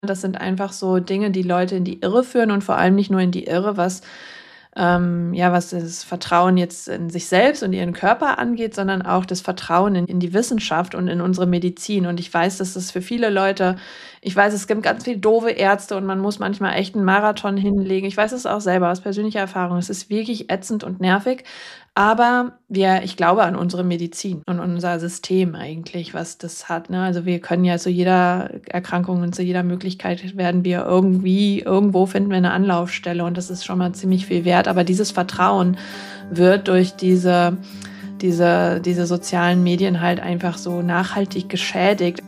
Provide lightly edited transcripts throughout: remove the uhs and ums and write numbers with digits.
Das sind einfach so Dinge, die Leute in die Irre führen und vor allem nicht nur in die Irre, was das Vertrauen jetzt in sich selbst und ihren Körper angeht, sondern auch das Vertrauen in die Wissenschaft und in unsere Medizin. Und ich weiß, dass das für viele Leute, ich weiß, es gibt ganz viele doofe Ärzte und man muss manchmal echt einen Marathon hinlegen. Ich weiß es auch selber aus persönlicher Erfahrung. Es ist wirklich ätzend und nervig. Aber ich glaube an unsere Medizin und unser System eigentlich, was das hat. Ne? Also wir können ja zu jeder Erkrankung und zu jeder Möglichkeit werden wir irgendwo finden wir eine Anlaufstelle und das ist schon mal ziemlich viel wert. Aber dieses Vertrauen wird durch diese sozialen Medien halt einfach so nachhaltig geschädigt.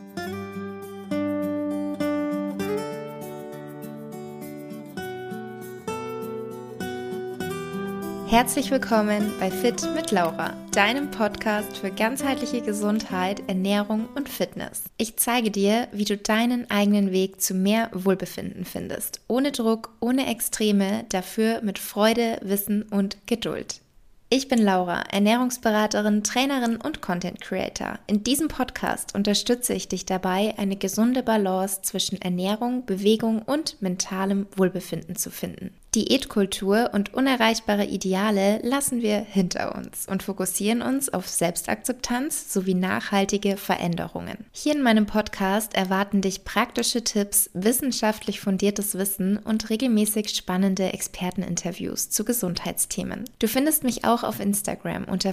Herzlich willkommen bei Fit mit Laura, deinem Podcast für ganzheitliche Gesundheit, Ernährung und Fitness. Ich zeige dir, wie du deinen eigenen Weg zu mehr Wohlbefinden findest. Ohne Druck, ohne Extreme, dafür mit Freude, Wissen und Geduld. Ich bin Laura, Ernährungsberaterin, Trainerin und Content Creator. In diesem Podcast unterstütze ich dich dabei, eine gesunde Balance zwischen Ernährung, Bewegung und mentalem Wohlbefinden zu finden. Diätkultur und unerreichbare Ideale lassen wir hinter uns und fokussieren uns auf Selbstakzeptanz sowie nachhaltige Veränderungen. Hier in meinem Podcast erwarten dich praktische Tipps, wissenschaftlich fundiertes Wissen und regelmäßig spannende Experteninterviews zu Gesundheitsthemen. Du findest mich auch auf Instagram unter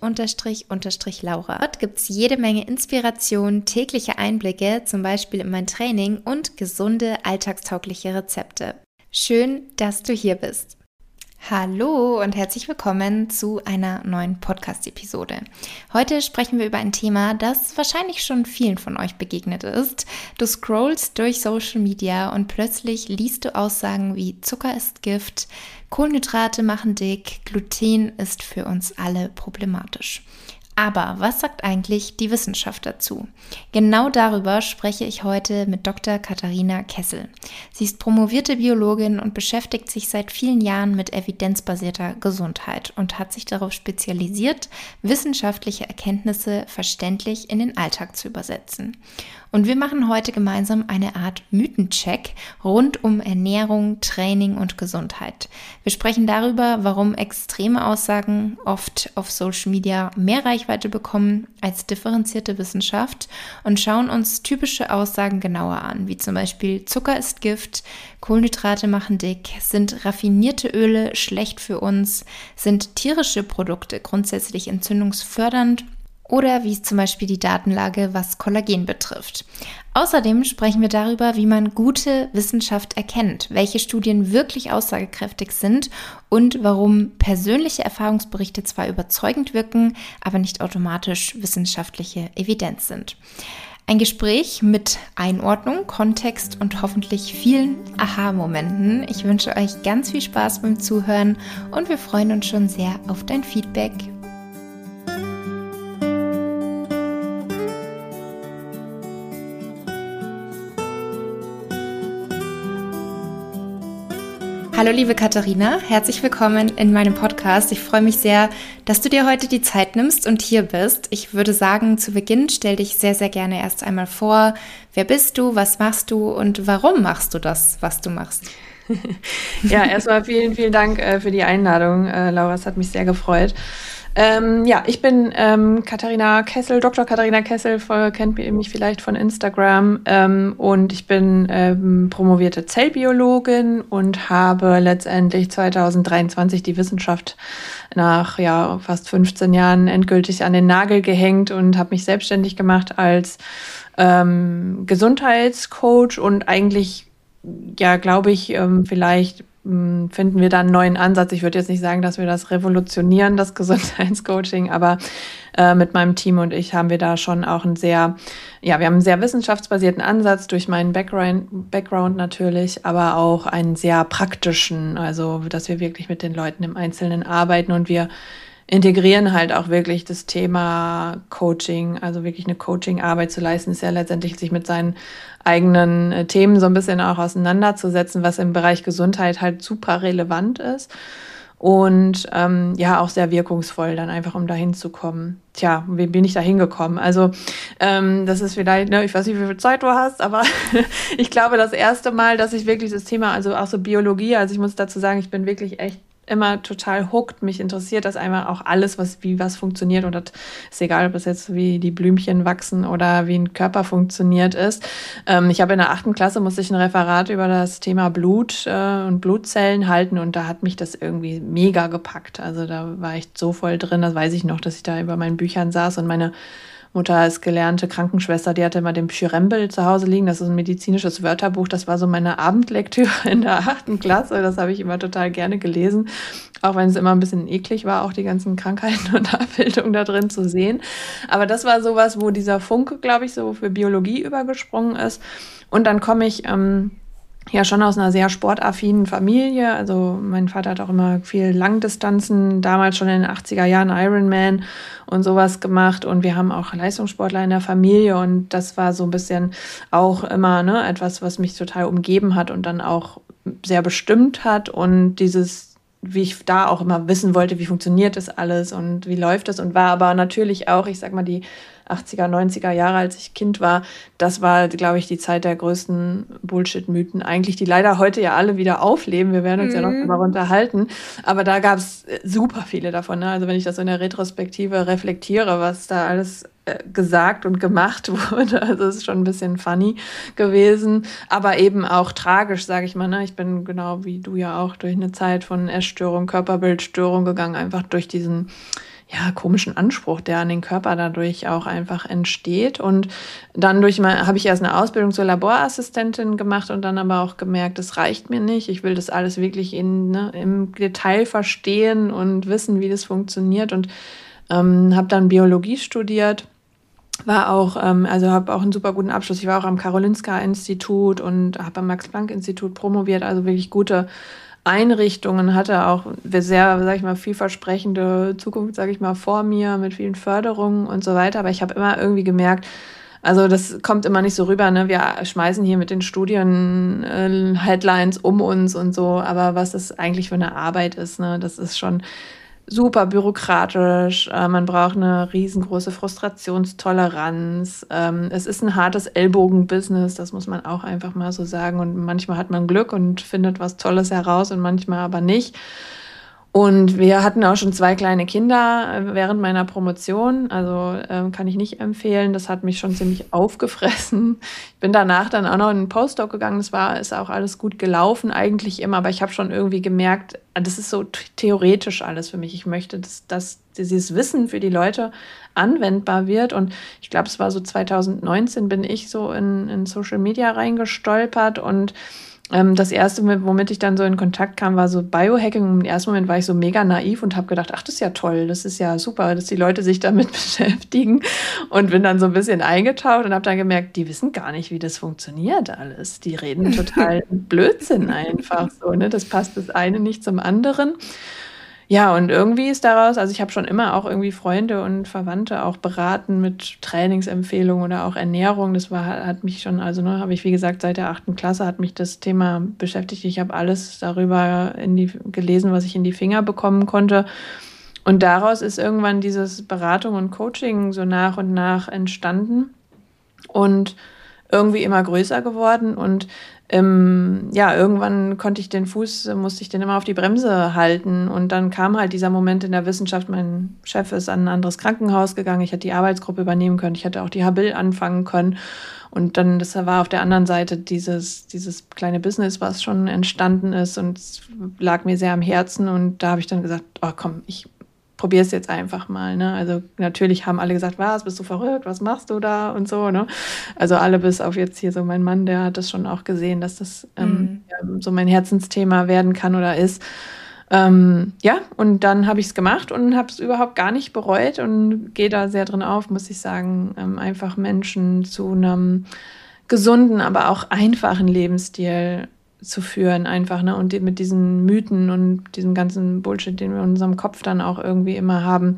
fit__Laura. Dort gibt es jede Menge Inspiration, tägliche Einblicke, zum Beispiel in mein Training und gesunde, alltagstaugliche Rezepte. Schön, dass du hier bist. Hallo und herzlich willkommen zu einer neuen Podcast-Episode. Heute sprechen wir über ein Thema, das wahrscheinlich schon vielen von euch begegnet ist. Du scrollst durch Social Media und plötzlich liest du Aussagen wie Zucker ist Gift, Kohlenhydrate machen dick, Gluten ist für uns alle problematisch. Aber was sagt eigentlich die Wissenschaft dazu? Genau darüber spreche ich heute mit Dr. Katharina Kessel. Sie ist promovierte Biologin und beschäftigt sich seit vielen Jahren mit evidenzbasierter Gesundheit und hat sich darauf spezialisiert, wissenschaftliche Erkenntnisse verständlich in den Alltag zu übersetzen. Und wir machen heute gemeinsam eine Art Mythencheck rund um Ernährung, Training und Gesundheit. Wir sprechen darüber, warum extreme Aussagen oft auf Social Media mehr Reichweite bekommen als differenzierte Wissenschaft und schauen uns typische Aussagen genauer an, wie zum Beispiel Zucker ist Gift, Kohlenhydrate machen dick, sind raffinierte Öle schlecht für uns, sind tierische Produkte grundsätzlich entzündungsfördernd oder wie es zum Beispiel die Datenlage, was Kollagen betrifft. Außerdem sprechen wir darüber, wie man gute Wissenschaft erkennt, welche Studien wirklich aussagekräftig sind und warum persönliche Erfahrungsberichte zwar überzeugend wirken, aber nicht automatisch wissenschaftliche Evidenz sind. Ein Gespräch mit Einordnung, Kontext und hoffentlich vielen Aha-Momenten. Ich wünsche euch ganz viel Spaß beim Zuhören und wir freuen uns schon sehr auf dein Feedback. Hallo liebe Katharina, herzlich willkommen in meinem Podcast. Ich freue mich sehr, dass du dir heute die Zeit nimmst und hier bist. Ich würde sagen, zu Beginn stell dich sehr, sehr gerne erst einmal vor. Wer bist du, was machst du und warum machst du das, was du machst? Ja, erstmal vielen, vielen Dank für die Einladung, Laura, es hat mich sehr gefreut. Ich bin Katharina Kessel, Dr. Katharina Kessel, kennt mich vielleicht von Instagram, und ich bin promovierte Zellbiologin und habe letztendlich 2023 die Wissenschaft nach fast 15 Jahren endgültig an den Nagel gehängt und habe mich selbstständig gemacht als Gesundheitscoach und eigentlich, glaube ich, vielleicht finden wir da einen neuen Ansatz. Ich würde jetzt nicht sagen, dass wir das revolutionieren, das Gesundheitscoaching, aber mit meinem Team und ich haben wir da schon auch wir haben einen sehr wissenschaftsbasierten Ansatz durch meinen Background natürlich, aber auch einen sehr praktischen, also dass wir wirklich mit den Leuten im Einzelnen arbeiten und wir integrieren halt auch wirklich das Thema Coaching, also wirklich eine Coaching-Arbeit zu leisten, ist ja letztendlich sich mit seinen eigenen Themen so ein bisschen auch auseinanderzusetzen, was im Bereich Gesundheit halt super relevant ist. und ja, auch sehr wirkungsvoll dann einfach, um da hinzukommen. Tja, wie bin ich da hingekommen? Also das ist vielleicht, ne, ich weiß nicht, wie viel Zeit du hast, aber ich glaube, das erste Mal, dass ich wirklich das Thema, also auch so Biologie, also ich muss dazu sagen, ich bin wirklich echt immer total hooked. Mich interessiert das einmal auch alles, wie was funktioniert. Und das ist egal, ob das jetzt wie die Blümchen wachsen oder wie ein Körper funktioniert ist. Ich habe in der 8. Klasse musste ich ein Referat über das Thema Blut und Blutzellen halten und da hat mich das irgendwie mega gepackt. Also da war ich so voll drin, das weiß ich noch, dass ich da über meinen Büchern saß und meine Mutter ist gelernte Krankenschwester, die hatte immer den Pschyrembel zu Hause liegen. Das ist ein medizinisches Wörterbuch. Das war so meine Abendlektüre in der 8. Klasse. Das habe ich immer total gerne gelesen. Auch wenn es immer ein bisschen eklig war, auch die ganzen Krankheiten und Abbildungen da drin zu sehen. Aber das war sowas, wo dieser Funke, glaube ich, so für Biologie übergesprungen ist. Und dann komme ich ja schon aus einer sehr sportaffinen Familie. Also mein Vater hat auch immer viel Langdistanzen, damals schon in den 80er Jahren Ironman und sowas gemacht. Und wir haben auch Leistungssportler in der Familie. Und das war so ein bisschen auch immer etwas, was mich total umgeben hat und dann auch sehr bestimmt hat. Und wie ich da auch immer wissen wollte, wie funktioniert das alles und wie läuft das. Und war aber natürlich auch, ich sag mal, die 80er, 90er Jahre, als ich Kind war, das war, glaube ich, die Zeit der größten Bullshit-Mythen eigentlich, die leider heute ja alle wieder aufleben. Wir werden uns ja noch darüber unterhalten. Aber da gab es super viele davon. Ne? Also wenn ich das so in der Retrospektive reflektiere, was da alles gesagt und gemacht wurde, also es ist schon ein bisschen funny gewesen, aber eben auch tragisch, sage ich mal. Ne? Ich bin genau wie du ja auch durch eine Zeit von Essstörung, Körperbildstörung gegangen, einfach durch diesen komischen Anspruch, der an den Körper dadurch auch einfach entsteht. Und dann habe ich erst eine Ausbildung zur Laborassistentin gemacht und dann aber auch gemerkt, das reicht mir nicht. Ich will das alles wirklich im Detail verstehen und wissen, wie das funktioniert. Und habe dann Biologie studiert. Habe auch einen super guten Abschluss. Ich war auch am Karolinska-Institut und habe am Max-Planck-Institut promoviert, also wirklich gute Einrichtungen, hatte auch sehr, sag ich mal, vielversprechende Zukunft, sage ich mal, vor mir mit vielen Förderungen und so weiter. Aber ich habe immer irgendwie gemerkt, also das kommt immer nicht so rüber, ne? Wir schmeißen hier mit den Studien-Headlines um uns und so, aber was das eigentlich für eine Arbeit ist, ne? Das ist schon super bürokratisch, man braucht eine riesengroße Frustrationstoleranz. Es ist ein hartes Ellbogen-Business, das muss man auch einfach mal so sagen. Und manchmal hat man Glück und findet was Tolles heraus und manchmal aber nicht. Und wir hatten auch schon 2 kleine Kinder während meiner Promotion, also kann ich nicht empfehlen. Das hat mich schon ziemlich aufgefressen. Ich bin danach dann auch noch in einen Postdoc gegangen. Ist auch alles gut gelaufen eigentlich immer, aber ich habe schon irgendwie gemerkt, das ist so theoretisch alles für mich. Ich möchte, dass dieses Wissen für die Leute anwendbar wird. Und ich glaube, es war so 2019 bin ich so in Social Media reingestolpert und das erste, womit ich dann so in Kontakt kam, war so Biohacking. Im ersten Moment war ich so mega naiv und habe gedacht, ach, das ist ja toll, das ist ja super, dass die Leute sich damit beschäftigen. Und bin dann so ein bisschen eingetaucht und habe dann gemerkt, die wissen gar nicht, wie das funktioniert alles. Die reden total Blödsinn einfach so, ne? Das passt das eine nicht zum anderen. Ja, und irgendwie ist daraus, also ich habe schon immer auch irgendwie Freunde und Verwandte auch beraten mit Trainingsempfehlungen oder auch Ernährung. Das hat mich schon, also habe ich wie gesagt seit der 8. Klasse hat mich das Thema beschäftigt. Ich habe alles darüber gelesen, was ich in die Finger bekommen konnte. Und daraus ist irgendwann dieses Beratung und Coaching so nach und nach entstanden und irgendwie immer größer geworden und irgendwann musste ich den immer auf die Bremse halten und dann kam halt dieser Moment in der Wissenschaft, mein Chef ist an ein anderes Krankenhaus gegangen, ich hätte die Arbeitsgruppe übernehmen können, ich hätte auch die Habil anfangen können und dann, das war auf der anderen Seite dieses kleine Business, was schon entstanden ist und es lag mir sehr am Herzen und da habe ich dann gesagt, oh komm, ich probier es jetzt einfach mal, ne? Also natürlich haben alle gesagt, was, bist du verrückt, was machst du da und so, ne? Also alle bis auf jetzt hier so mein Mann, der hat das schon auch gesehen, dass das so mein Herzensthema werden kann oder ist. Und dann habe ich es gemacht und habe es überhaupt gar nicht bereut und gehe da sehr drin auf, muss ich sagen, einfach Menschen zu einem gesunden, aber auch einfachen Lebensstil zu führen einfach, ne? Und mit diesen Mythen und diesem ganzen Bullshit, den wir in unserem Kopf dann auch irgendwie immer haben,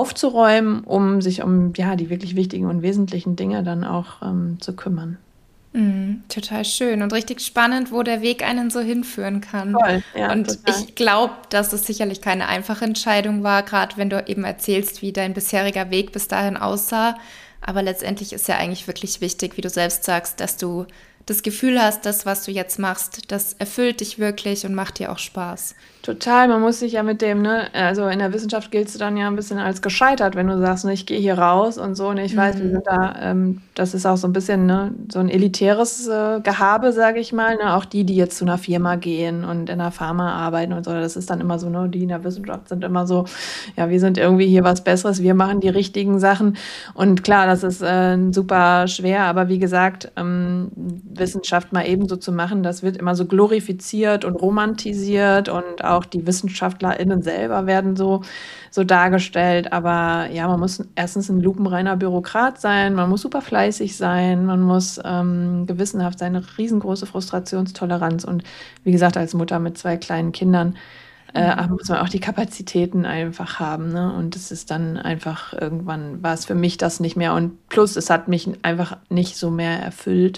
aufzuräumen, um sich um die wirklich wichtigen und wesentlichen Dinge dann auch zu kümmern. Total schön und richtig spannend, wo der Weg einen so hinführen kann. Voll, ja, Und total. ich glaube, dass es sicherlich keine einfache Entscheidung war, gerade wenn du eben erzählst, wie dein bisheriger Weg bis dahin aussah. Aber letztendlich ist ja eigentlich wirklich wichtig, wie du selbst sagst, dass du das Gefühl hast, das, was du jetzt machst, das erfüllt dich wirklich und macht dir auch Spaß. Total, man muss sich ja mit dem, ne, also in der Wissenschaft giltst du dann ja ein bisschen als gescheitert, wenn du sagst, ne, ich gehe hier raus und so, ne, ich weiß, wir sind da, das ist auch so ein bisschen, ne, so ein elitäres Gehabe, sage ich mal, ne, auch die jetzt zu einer Firma gehen und in der Pharma arbeiten und so, das ist dann immer so, ne, die in der Wissenschaft sind immer so, ja, wir sind irgendwie hier was Besseres, wir machen die richtigen Sachen und klar, das ist super schwer, aber wie gesagt, Wissenschaft mal ebenso zu machen, das wird immer so glorifiziert und romantisiert und auch die WissenschaftlerInnen selber werden so dargestellt. Aber ja, man muss erstens ein lupenreiner Bürokrat sein, man muss super fleißig sein, man muss gewissenhaft sein, eine riesengroße Frustrationstoleranz. Und wie gesagt, als Mutter mit 2 kleinen Kindern muss man auch die Kapazitäten einfach haben. Ne? Und es ist dann einfach, irgendwann war es für mich das nicht mehr. Und plus, es hat mich einfach nicht so mehr erfüllt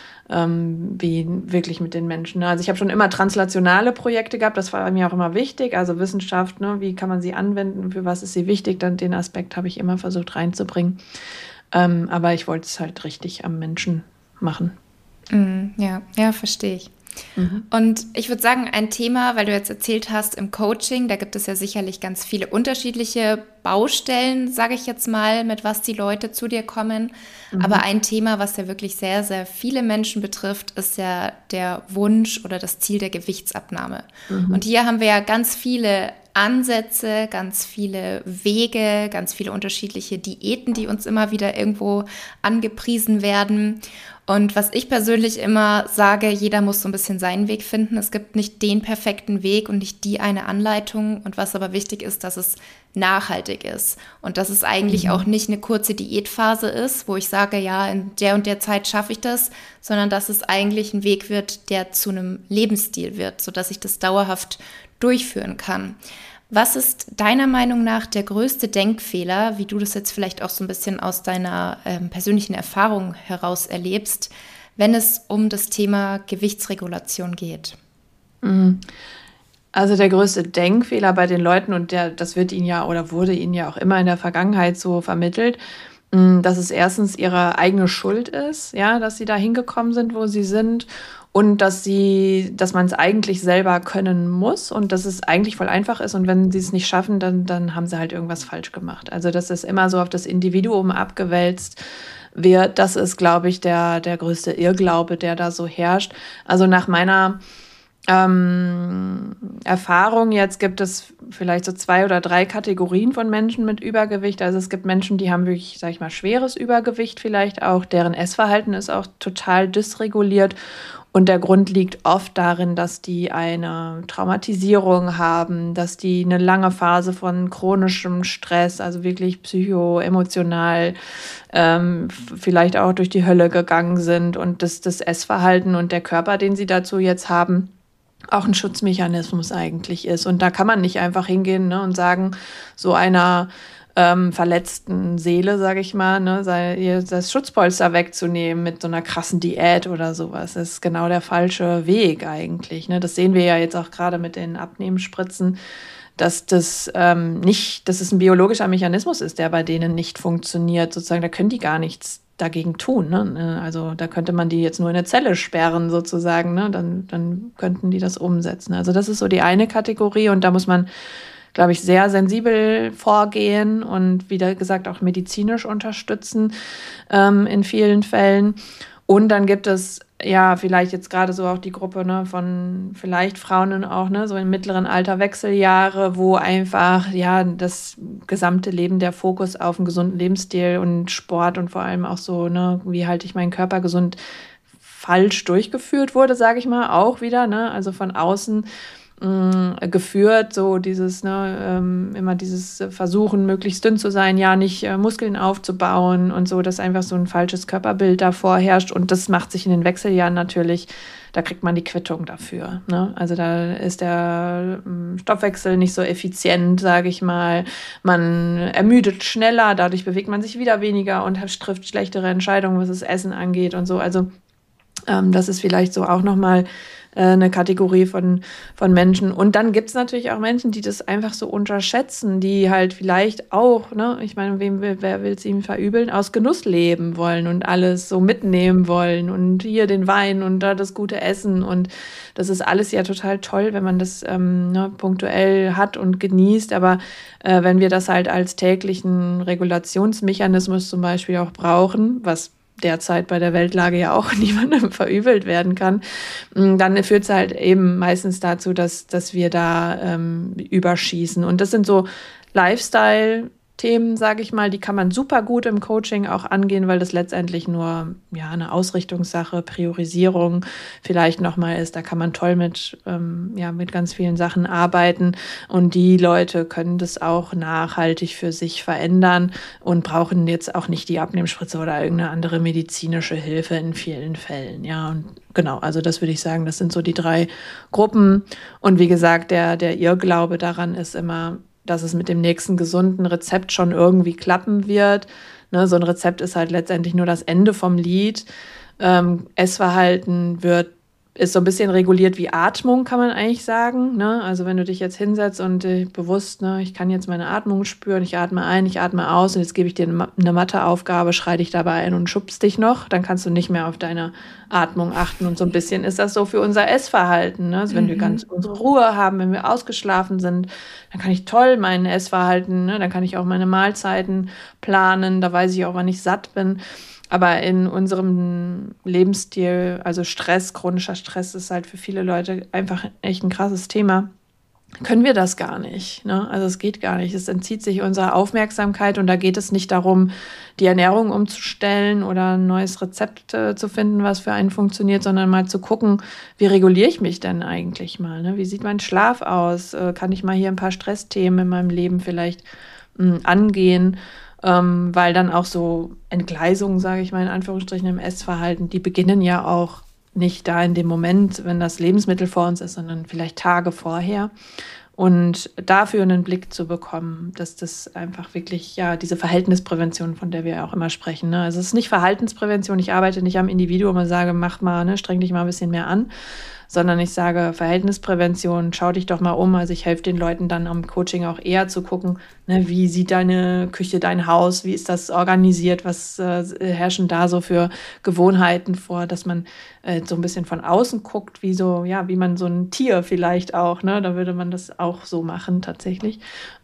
wie wirklich mit den Menschen. Also ich habe schon immer translationale Projekte gehabt, das war mir auch immer wichtig, also Wissenschaft, ne, wie kann man sie anwenden, für was ist sie wichtig, dann den Aspekt habe ich immer versucht reinzubringen. Aber ich wollte es halt richtig am Menschen machen. Ja, verstehe ich. Und ich würde sagen, ein Thema, weil du jetzt erzählt hast, im Coaching, da gibt es ja sicherlich ganz viele unterschiedliche Baustellen, sage ich jetzt mal, mit was die Leute zu dir kommen. Aber ein Thema, was ja wirklich sehr, sehr viele Menschen betrifft, ist ja der Wunsch oder das Ziel der Gewichtsabnahme. Und hier haben wir ja ganz viele Ansätze, ganz viele Wege, ganz viele unterschiedliche Diäten, die uns immer wieder irgendwo angepriesen werden. Und was ich persönlich immer sage, jeder muss so ein bisschen seinen Weg finden. Es gibt nicht den perfekten Weg und nicht die eine Anleitung. Und was aber wichtig ist, dass es nachhaltig ist. Und dass es eigentlich auch nicht eine kurze Diätphase ist, wo ich sage, ja, in der und der Zeit schaffe ich das, sondern dass es eigentlich ein Weg wird, der zu einem Lebensstil wird, sodass ich das dauerhaft durchführen kann. Was ist deiner Meinung nach der größte Denkfehler, wie du das jetzt vielleicht auch so ein bisschen aus deiner persönlichen Erfahrung heraus erlebst, wenn es um das Thema Gewichtsregulation geht? Also der größte Denkfehler bei den Leuten, und das wird ihnen ja oder wurde ihnen ja auch immer in der Vergangenheit so vermittelt, dass es erstens ihre eigene Schuld ist, ja, dass sie da hingekommen sind, wo sie sind, und dass man es eigentlich selber können muss und dass es eigentlich voll einfach ist, und wenn sie es nicht schaffen, dann haben sie halt irgendwas falsch gemacht. Also dass es immer so auf das Individuum abgewälzt wird, das ist, glaube ich, der größte Irrglaube, der da so herrscht. Also nach meiner Erfahrung jetzt gibt es vielleicht so 2 oder 3 Kategorien von Menschen mit Übergewicht. Also es gibt Menschen, die haben wirklich, sag ich mal, schweres Übergewicht vielleicht auch, deren Essverhalten ist auch total dysreguliert. Und der Grund liegt oft darin, dass die eine Traumatisierung haben, dass die eine lange Phase von chronischem Stress, also wirklich psychoemotional, vielleicht auch durch die Hölle gegangen sind, und das Essverhalten und der Körper, den sie dazu jetzt haben, auch ein Schutzmechanismus eigentlich ist. Und da kann man nicht einfach hingehen, ne, und sagen, so einer verletzten Seele, sage ich mal, ne, das Schutzpolster wegzunehmen mit so einer krassen Diät oder sowas. Das ist genau der falsche Weg eigentlich. Ne? Das sehen wir ja jetzt auch gerade mit den Abnehmenspritzen, dass das dass es ein biologischer Mechanismus ist, der bei denen nicht funktioniert. Sozusagen, da können die gar nichts dagegen tun. Ne? Also da könnte man die jetzt nur in eine Zelle sperren sozusagen. Ne? Dann könnten die das umsetzen. Also das ist so die eine Kategorie, und da muss man, glaube ich, sehr sensibel vorgehen und, wie gesagt, auch medizinisch unterstützen in vielen Fällen. Und dann gibt es ja vielleicht jetzt gerade so auch die Gruppe, ne, von vielleicht Frauen auch, ne, so im mittleren Alter, Wechseljahre, wo einfach ja das gesamte Leben, der Fokus auf einen gesunden Lebensstil und Sport und vor allem auch so, ne, wie halte ich meinen Körper gesund, falsch durchgeführt wurde, sage ich mal, auch wieder, ne, also von außen geführt, so dieses, ne, immer dieses Versuchen, möglichst dünn zu sein, ja, nicht Muskeln aufzubauen und so, dass einfach so ein falsches Körperbild davor herrscht, und das macht sich in den Wechseljahren natürlich, da kriegt man die Quittung dafür, ne? Also da ist der Stoffwechsel nicht so effizient, sage ich mal, man ermüdet schneller, dadurch bewegt man sich wieder weniger und trifft schlechtere Entscheidungen, was das Essen angeht und so, also Das ist vielleicht so auch nochmal eine Kategorie von Menschen. Und dann gibt es natürlich auch Menschen, die das einfach so unterschätzen, die halt vielleicht auch, ne, ich meine, wer will es ihm verübeln, aus Genuss leben wollen und alles so mitnehmen wollen und hier den Wein und da das gute Essen. Und das ist alles ja total toll, wenn man das punktuell hat und genießt. Aber wenn wir das halt als täglichen Regulationsmechanismus zum Beispiel auch brauchen, was derzeit bei der Weltlage ja auch niemandem verübelt werden kann, dann führt es halt eben meistens dazu, dass wir da überschießen. Und das sind so Lifestyle-Themen, sage ich mal, die kann man super gut im Coaching auch angehen, weil das letztendlich nur eine Ausrichtungssache, Priorisierung vielleicht nochmal ist. Da kann man toll mit ganz vielen Sachen arbeiten und die Leute können das auch nachhaltig für sich verändern und brauchen jetzt auch nicht die Abnehmspritze oder irgendeine andere medizinische Hilfe in vielen Fällen. Ja, und genau, also das würde ich sagen, das sind so die 3 Gruppen. Und wie gesagt, der Irrglaube daran ist immer, dass es mit dem nächsten gesunden Rezept schon irgendwie klappen wird. Ne, so ein Rezept ist halt letztendlich nur das Ende vom Lied. Essverhalten ist so ein bisschen reguliert wie Atmung, kann man eigentlich sagen. Ne? Also wenn du dich jetzt hinsetzt und bewusst, ne, ich kann jetzt meine Atmung spüren, ich atme ein, ich atme aus und jetzt gebe ich dir eine Matheaufgabe, schrei dich dabei ein und schubst dich noch, dann kannst du nicht mehr auf deine Atmung achten. Und so ein bisschen ist das so für unser Essverhalten. Ne? Also wenn wir ganz unsere Ruhe haben, wenn wir ausgeschlafen sind, dann kann ich toll mein Essverhalten, ne? Dann kann ich auch meine Mahlzeiten planen, da weiß ich auch, wann ich satt bin. Aber in unserem Lebensstil, also Stress, chronischer Stress ist halt für viele Leute einfach echt ein krasses Thema. Können wir das gar nicht, ne? Also es geht gar nicht. Es entzieht sich unserer Aufmerksamkeit und da geht es nicht darum, die Ernährung umzustellen oder ein neues Rezept zu finden, was für einen funktioniert, sondern mal zu gucken, wie reguliere ich mich denn eigentlich mal, ne? Wie sieht mein Schlaf aus? Kann ich mal hier ein paar Stressthemen in meinem Leben vielleicht angehen? Weil dann auch so Entgleisungen, sage ich mal in Anführungsstrichen, im Essverhalten, die beginnen ja auch nicht da in dem Moment, wenn das Lebensmittel vor uns ist, sondern vielleicht Tage vorher. Und dafür einen Blick zu bekommen, dass das einfach wirklich, ja, diese Verhaltensprävention, von der wir ja auch immer sprechen, ne? Also es ist nicht Verhaltensprävention, ich arbeite nicht am Individuum und sage, mach mal, ne, streng dich mal ein bisschen mehr an, sondern ich sage Verhältnisprävention, schau dich doch mal um. Also ich helfe den Leuten dann am Coaching auch eher zu gucken, ne, wie sieht deine Küche, dein Haus, wie ist das organisiert, was herrschen da so für Gewohnheiten vor, dass man so ein bisschen von außen guckt, wie man so ein Tier vielleicht auch, ne, da würde man das auch so machen tatsächlich.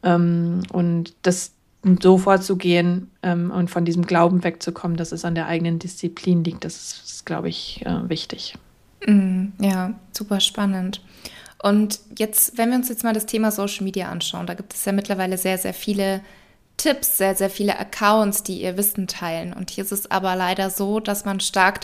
Und das so vorzugehen und von diesem Glauben wegzukommen, dass es an der eigenen Disziplin liegt, das ist glaube ich, wichtig. Ja, super spannend. Und jetzt, wenn wir uns jetzt mal das Thema Social Media anschauen, da gibt es ja mittlerweile sehr, sehr viele Tipps, sehr, sehr viele Accounts, die ihr Wissen teilen. Und hier ist es aber leider so, dass man stark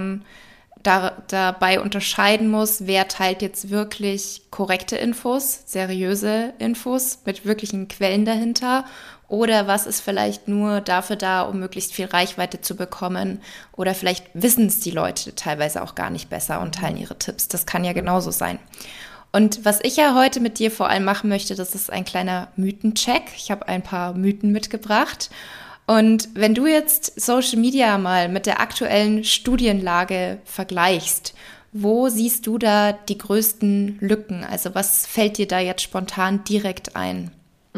dabei unterscheiden muss, wer teilt jetzt wirklich korrekte Infos, seriöse Infos mit wirklichen Quellen dahinter oder was ist vielleicht nur dafür da, um möglichst viel Reichweite zu bekommen oder vielleicht wissen es die Leute teilweise auch gar nicht besser und teilen ihre Tipps. Das kann ja genauso sein. Und was ich ja heute mit dir vor allem machen möchte, das ist ein kleiner Mythencheck. Ich habe ein paar Mythen mitgebracht. Und wenn du jetzt Social Media mal mit der aktuellen Studienlage vergleichst, wo siehst du da die größten Lücken? Also was fällt dir da jetzt spontan direkt ein?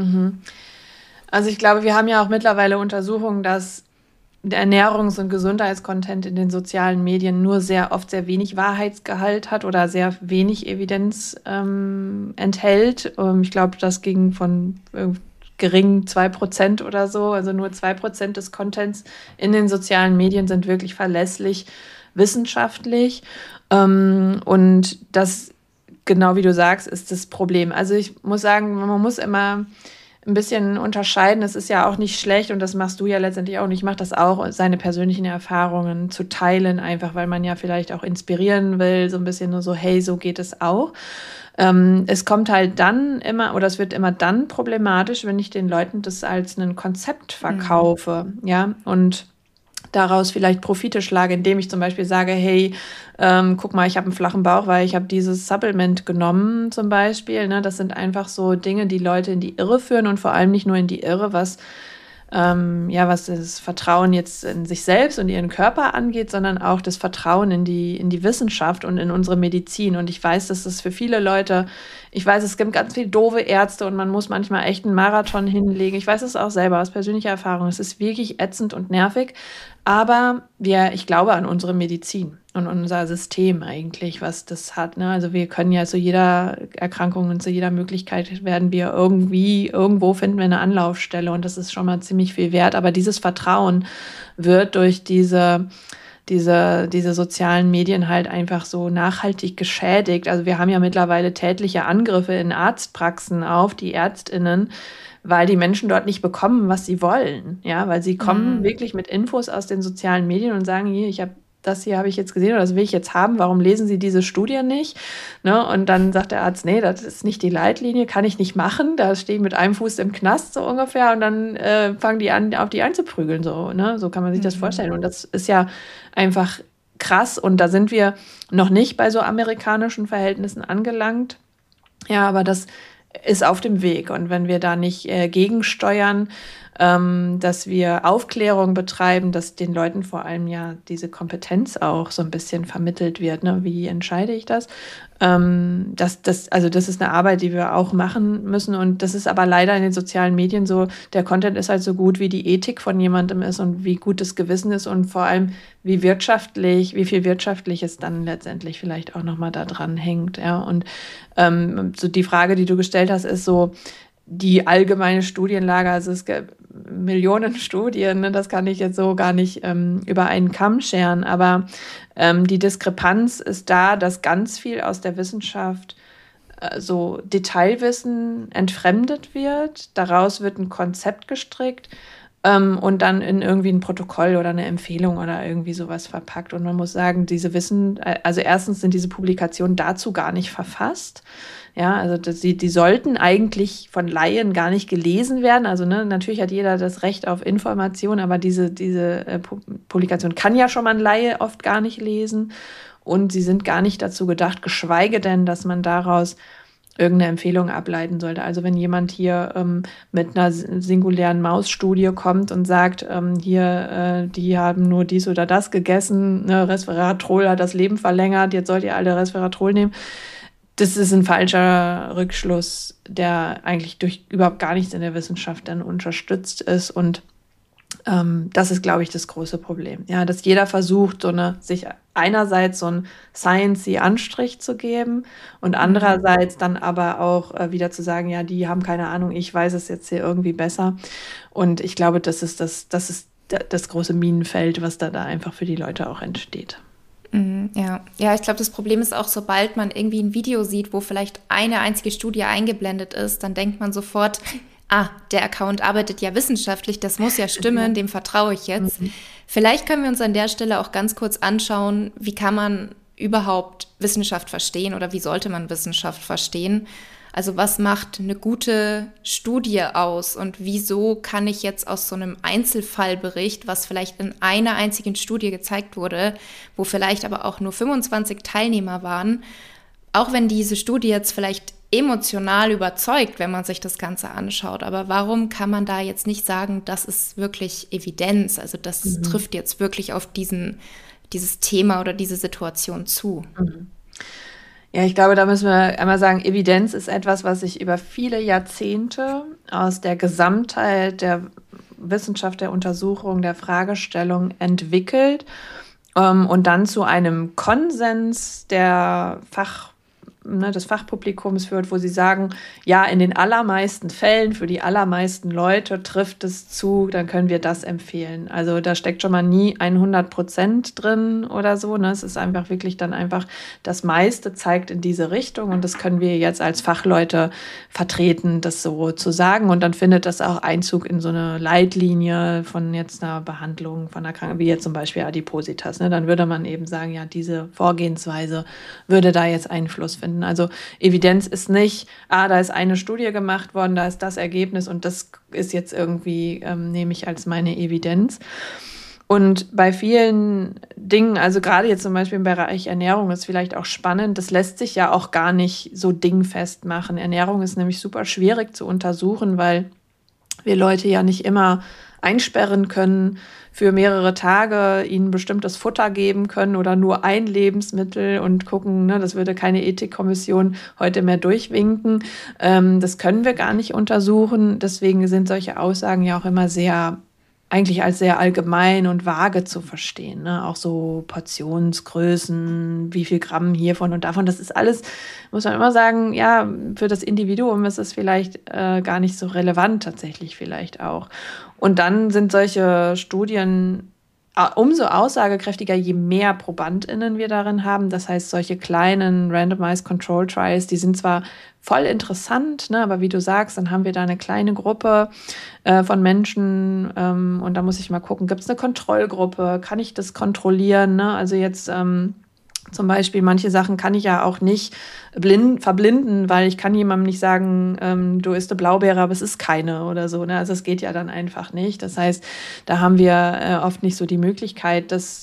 Also ich glaube, wir haben ja auch mittlerweile Untersuchungen, dass der Ernährungs- und Gesundheitscontent in den sozialen Medien nur sehr oft sehr wenig Wahrheitsgehalt hat oder sehr wenig Evidenz enthält. Ich glaube, das ging von gering 2% oder so, also nur 2% des Contents in den sozialen Medien sind wirklich verlässlich wissenschaftlich. Und das, genau wie du sagst, ist das Problem. Also ich muss sagen, man muss immer ein bisschen unterscheiden. Es ist ja auch nicht schlecht und das machst du ja letztendlich auch nicht. Ich mache das auch, seine persönlichen Erfahrungen zu teilen, einfach weil man ja vielleicht auch inspirieren will, so ein bisschen nur so, hey, so geht es auch. Es kommt halt dann immer, oder es wird immer dann problematisch, wenn ich den Leuten das als ein Konzept verkaufe, ja, und daraus vielleicht Profite schlage, indem ich zum Beispiel sage, hey, guck mal, ich habe einen flachen Bauch, weil ich habe dieses Supplement genommen zum Beispiel. Ne? Das sind einfach so Dinge, die Leute in die Irre führen und vor allem nicht nur in die Irre, was ja, was das Vertrauen jetzt in sich selbst und ihren Körper angeht, sondern auch das Vertrauen in die Wissenschaft und in unsere Medizin. Und ich weiß, dass das für viele Leute, ich weiß, es gibt ganz viele doofe Ärzte und man muss manchmal echt einen Marathon hinlegen. Ich weiß es auch selber aus persönlicher Erfahrung. Es ist wirklich ätzend und nervig. Aber ich glaube an unsere Medizin und unser System eigentlich, was das hat. Ne? Also wir können ja zu jeder Erkrankung und zu jeder Möglichkeit werden wir irgendwo finden wir eine Anlaufstelle und das ist schon mal ziemlich viel wert. Aber dieses Vertrauen wird durch diese sozialen Medien halt einfach so nachhaltig geschädigt. Also wir haben ja mittlerweile tätliche Angriffe in Arztpraxen auf die ÄrztInnen, weil die Menschen dort nicht bekommen, was sie wollen. Ja, weil sie kommen wirklich mit Infos aus den sozialen Medien und sagen, das hier habe ich jetzt gesehen oder das will ich jetzt haben, warum lesen Sie diese Studie nicht? Ne? Und dann sagt der Arzt, nee, das ist nicht die Leitlinie, kann ich nicht machen, da stehe ich mit einem Fuß im Knast so ungefähr und dann fangen die an, auf die einzuprügeln. So, ne? So kann man sich das vorstellen. Und das ist ja einfach krass und da sind wir noch nicht bei so amerikanischen Verhältnissen angelangt. Ja, aber das ist auf dem Weg. Und wenn wir da nicht gegensteuern, dass wir Aufklärung betreiben, dass den Leuten vor allem ja diese Kompetenz auch so ein bisschen vermittelt wird. Ne? Wie entscheide ich das? Das ist eine Arbeit, die wir auch machen müssen. Und das ist aber leider in den sozialen Medien so, der Content ist halt so gut, wie die Ethik von jemandem ist und wie gut das Gewissen ist und vor allem, wie viel Wirtschaftliches dann letztendlich vielleicht auch nochmal da dran hängt. Ja? Und so die Frage, die du gestellt hast, ist so, die allgemeine Studienlage, also es gibt Millionen Studien, ne, das kann ich jetzt so gar nicht über einen Kamm scheren, aber die Diskrepanz ist da, dass ganz viel aus der Wissenschaft so Detailwissen entfremdet wird, daraus wird ein Konzept gestrickt und dann in irgendwie ein Protokoll oder eine Empfehlung oder irgendwie sowas verpackt. Und man muss sagen, also erstens sind diese Publikationen dazu gar nicht verfasst. Ja, also die sollten eigentlich von Laien gar nicht gelesen werden. Also ne, natürlich hat jeder das Recht auf Information, aber diese Publikation kann ja schon mal ein Laie oft gar nicht lesen. Und sie sind gar nicht dazu gedacht, geschweige denn, dass man daraus irgendeine Empfehlung ableiten sollte. Also wenn jemand hier mit einer singulären Mausstudie kommt und sagt, die haben nur dies oder das gegessen, ne, Resveratrol hat das Leben verlängert, jetzt sollt ihr alle Resveratrol nehmen. Das ist ein falscher Rückschluss, der eigentlich durch überhaupt gar nichts in der Wissenschaft dann unterstützt ist. Und das ist, glaube ich, das große Problem. Ja, dass jeder versucht, sich einerseits so einen Science-y Anstrich zu geben und andererseits dann aber auch wieder zu sagen, ja, die haben keine Ahnung, ich weiß es jetzt hier irgendwie besser. Und ich glaube, das ist das große Minenfeld, was da einfach für die Leute auch entsteht. Ja, ich glaube, das Problem ist auch, sobald man irgendwie ein Video sieht, wo vielleicht eine einzige Studie eingeblendet ist, dann denkt man sofort, der Account arbeitet ja wissenschaftlich, das muss ja stimmen, dem vertraue ich jetzt. Vielleicht können wir uns an der Stelle auch ganz kurz anschauen, wie kann man überhaupt Wissenschaft verstehen oder wie sollte man Wissenschaft verstehen? Also was macht eine gute Studie aus und wieso kann ich jetzt aus so einem Einzelfallbericht, was vielleicht in einer einzigen Studie gezeigt wurde, wo vielleicht aber auch nur 25 Teilnehmer waren, auch wenn diese Studie jetzt vielleicht emotional überzeugt, wenn man sich das Ganze anschaut, aber warum kann man da jetzt nicht sagen, das ist wirklich Evidenz, also das trifft jetzt wirklich auf dieses Thema oder diese Situation zu? Ja, ich glaube, da müssen wir einmal sagen, Evidenz ist etwas, was sich über viele Jahrzehnte aus der Gesamtheit der Wissenschaft, der Untersuchung, der Fragestellung entwickelt und dann zu einem Konsens des Fachpublikums führt, wo sie sagen, ja, in den allermeisten Fällen, für die allermeisten Leute trifft es zu, dann können wir das empfehlen. Also da steckt schon mal nie 100% drin oder so. Ne? Es ist einfach wirklich dann einfach, das meiste zeigt in diese Richtung und das können wir jetzt als Fachleute vertreten, das so zu sagen. Und dann findet das auch Einzug in so eine Leitlinie von jetzt einer Behandlung von einer Krankheit, wie jetzt zum Beispiel Adipositas. Ne? Dann würde man eben sagen, ja, diese Vorgehensweise würde da jetzt Einfluss finden. Also Evidenz ist nicht, da ist eine Studie gemacht worden, da ist das Ergebnis und das ist jetzt irgendwie, nehme ich als meine Evidenz. Und bei vielen Dingen, also gerade jetzt zum Beispiel im Bereich Ernährung ist vielleicht auch spannend, das lässt sich ja auch gar nicht so dingfest machen. Ernährung ist nämlich super schwierig zu untersuchen, weil wir Leute ja nicht immer einsperren können für mehrere Tage, ihnen bestimmtes Futter geben können oder nur ein Lebensmittel und gucken, ne, das würde keine Ethikkommission heute mehr durchwinken. Das können wir gar nicht untersuchen. Deswegen sind solche Aussagen ja auch immer eigentlich als sehr allgemein und vage zu verstehen, ne? Auch so Portionsgrößen, wie viel Gramm hiervon und davon, das ist alles, muss man immer sagen, ja, für das Individuum ist es vielleicht gar nicht so relevant tatsächlich vielleicht auch. Und dann sind solche Studien umso aussagekräftiger, je mehr ProbandInnen wir darin haben. Das heißt, solche kleinen Randomized Control Trials, die sind zwar voll interessant, ne, aber wie du sagst, dann haben wir da eine kleine Gruppe von Menschen und da muss ich mal gucken, gibt es eine Kontrollgruppe? Kann ich das kontrollieren? Ne? Also jetzt zum Beispiel, manche Sachen kann ich ja auch nicht verblinden, weil ich kann jemandem nicht sagen, du isst eine Blaubeere, aber es ist keine oder so. Ne? Also es geht ja dann einfach nicht. Das heißt, da haben wir oft nicht so die Möglichkeit, das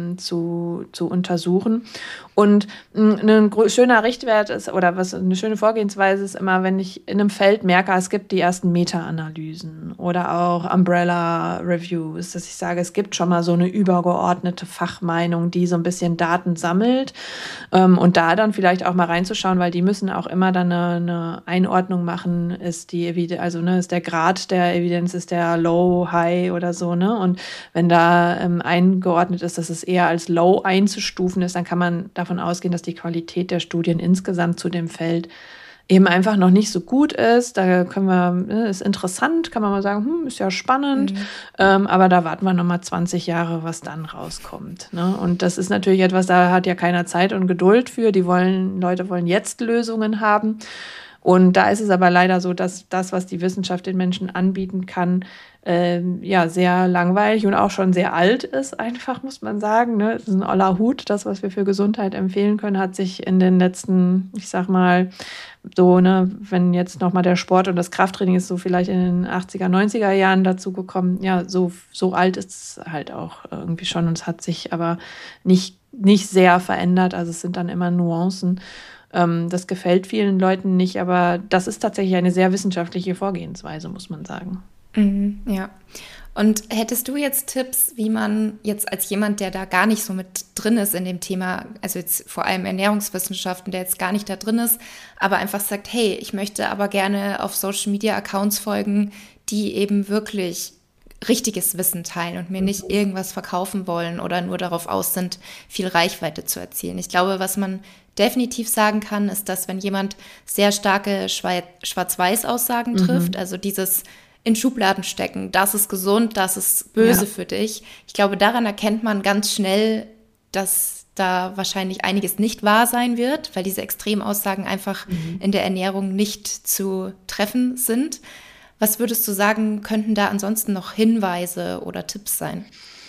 zu untersuchen. Und ein schöner Richtwert ist, oder was eine schöne Vorgehensweise ist immer, wenn ich in einem Feld merke, es gibt die ersten Meta-Analysen oder auch Umbrella-Reviews, dass ich sage, es gibt schon mal so eine übergeordnete Fachmeinung, die so ein bisschen Daten sammelt und da dann vielleicht auch mal reinzuschauen, weil die müssen auch immer dann eine Einordnung machen, ist die Evidenz, also ne, ist der Grad der Evidenz, ist der Low, High oder so, ne? Und wenn da eingeordnet ist, dass es eher als Low einzustufen ist, dann kann man davon ausgehen, dass die Qualität der Studien insgesamt zu dem Feld eben einfach noch nicht so gut ist. Da können wir, ist interessant, kann man mal sagen, ist ja spannend, aber da warten wir nochmal 20 Jahre, was dann rauskommt. Ne? Und das ist natürlich etwas, da hat ja keiner Zeit und Geduld für. Leute wollen jetzt Lösungen haben. Und da ist es aber leider so, dass das, was die Wissenschaft den Menschen anbieten kann, ja, sehr langweilig und auch schon sehr alt ist, einfach, muss man sagen. Ne? Es ist ein oller Hut. Das, was wir für Gesundheit empfehlen können, hat sich in den letzten, ich sag mal, so, ne, wenn jetzt nochmal der Sport und das Krafttraining ist so vielleicht in den 80er, 90er Jahren dazu gekommen, ja, so alt ist es halt auch irgendwie schon und es hat sich aber nicht sehr verändert. Also es sind dann immer Nuancen. Das gefällt vielen Leuten nicht, aber das ist tatsächlich eine sehr wissenschaftliche Vorgehensweise, muss man sagen. Ja. Und hättest du jetzt Tipps, wie man jetzt als jemand, der da gar nicht so mit drin ist in dem Thema, also jetzt vor allem Ernährungswissenschaften, der jetzt gar nicht da drin ist, aber einfach sagt, hey, ich möchte aber gerne auf Social Media Accounts folgen, die eben wirklich richtiges Wissen teilen und mir nicht irgendwas verkaufen wollen oder nur darauf aus sind, viel Reichweite zu erzielen. Ich glaube, was man definitiv sagen kann, ist, dass wenn jemand sehr starke Schwarz-Weiß-Aussagen trifft, also dieses in Schubladen stecken, das ist gesund, das ist böse für dich. Ich glaube, daran erkennt man ganz schnell, dass da wahrscheinlich einiges nicht wahr sein wird, weil diese Extremaussagen einfach in der Ernährung nicht zu treffen sind. Was würdest du sagen, könnten da ansonsten noch Hinweise oder Tipps sein?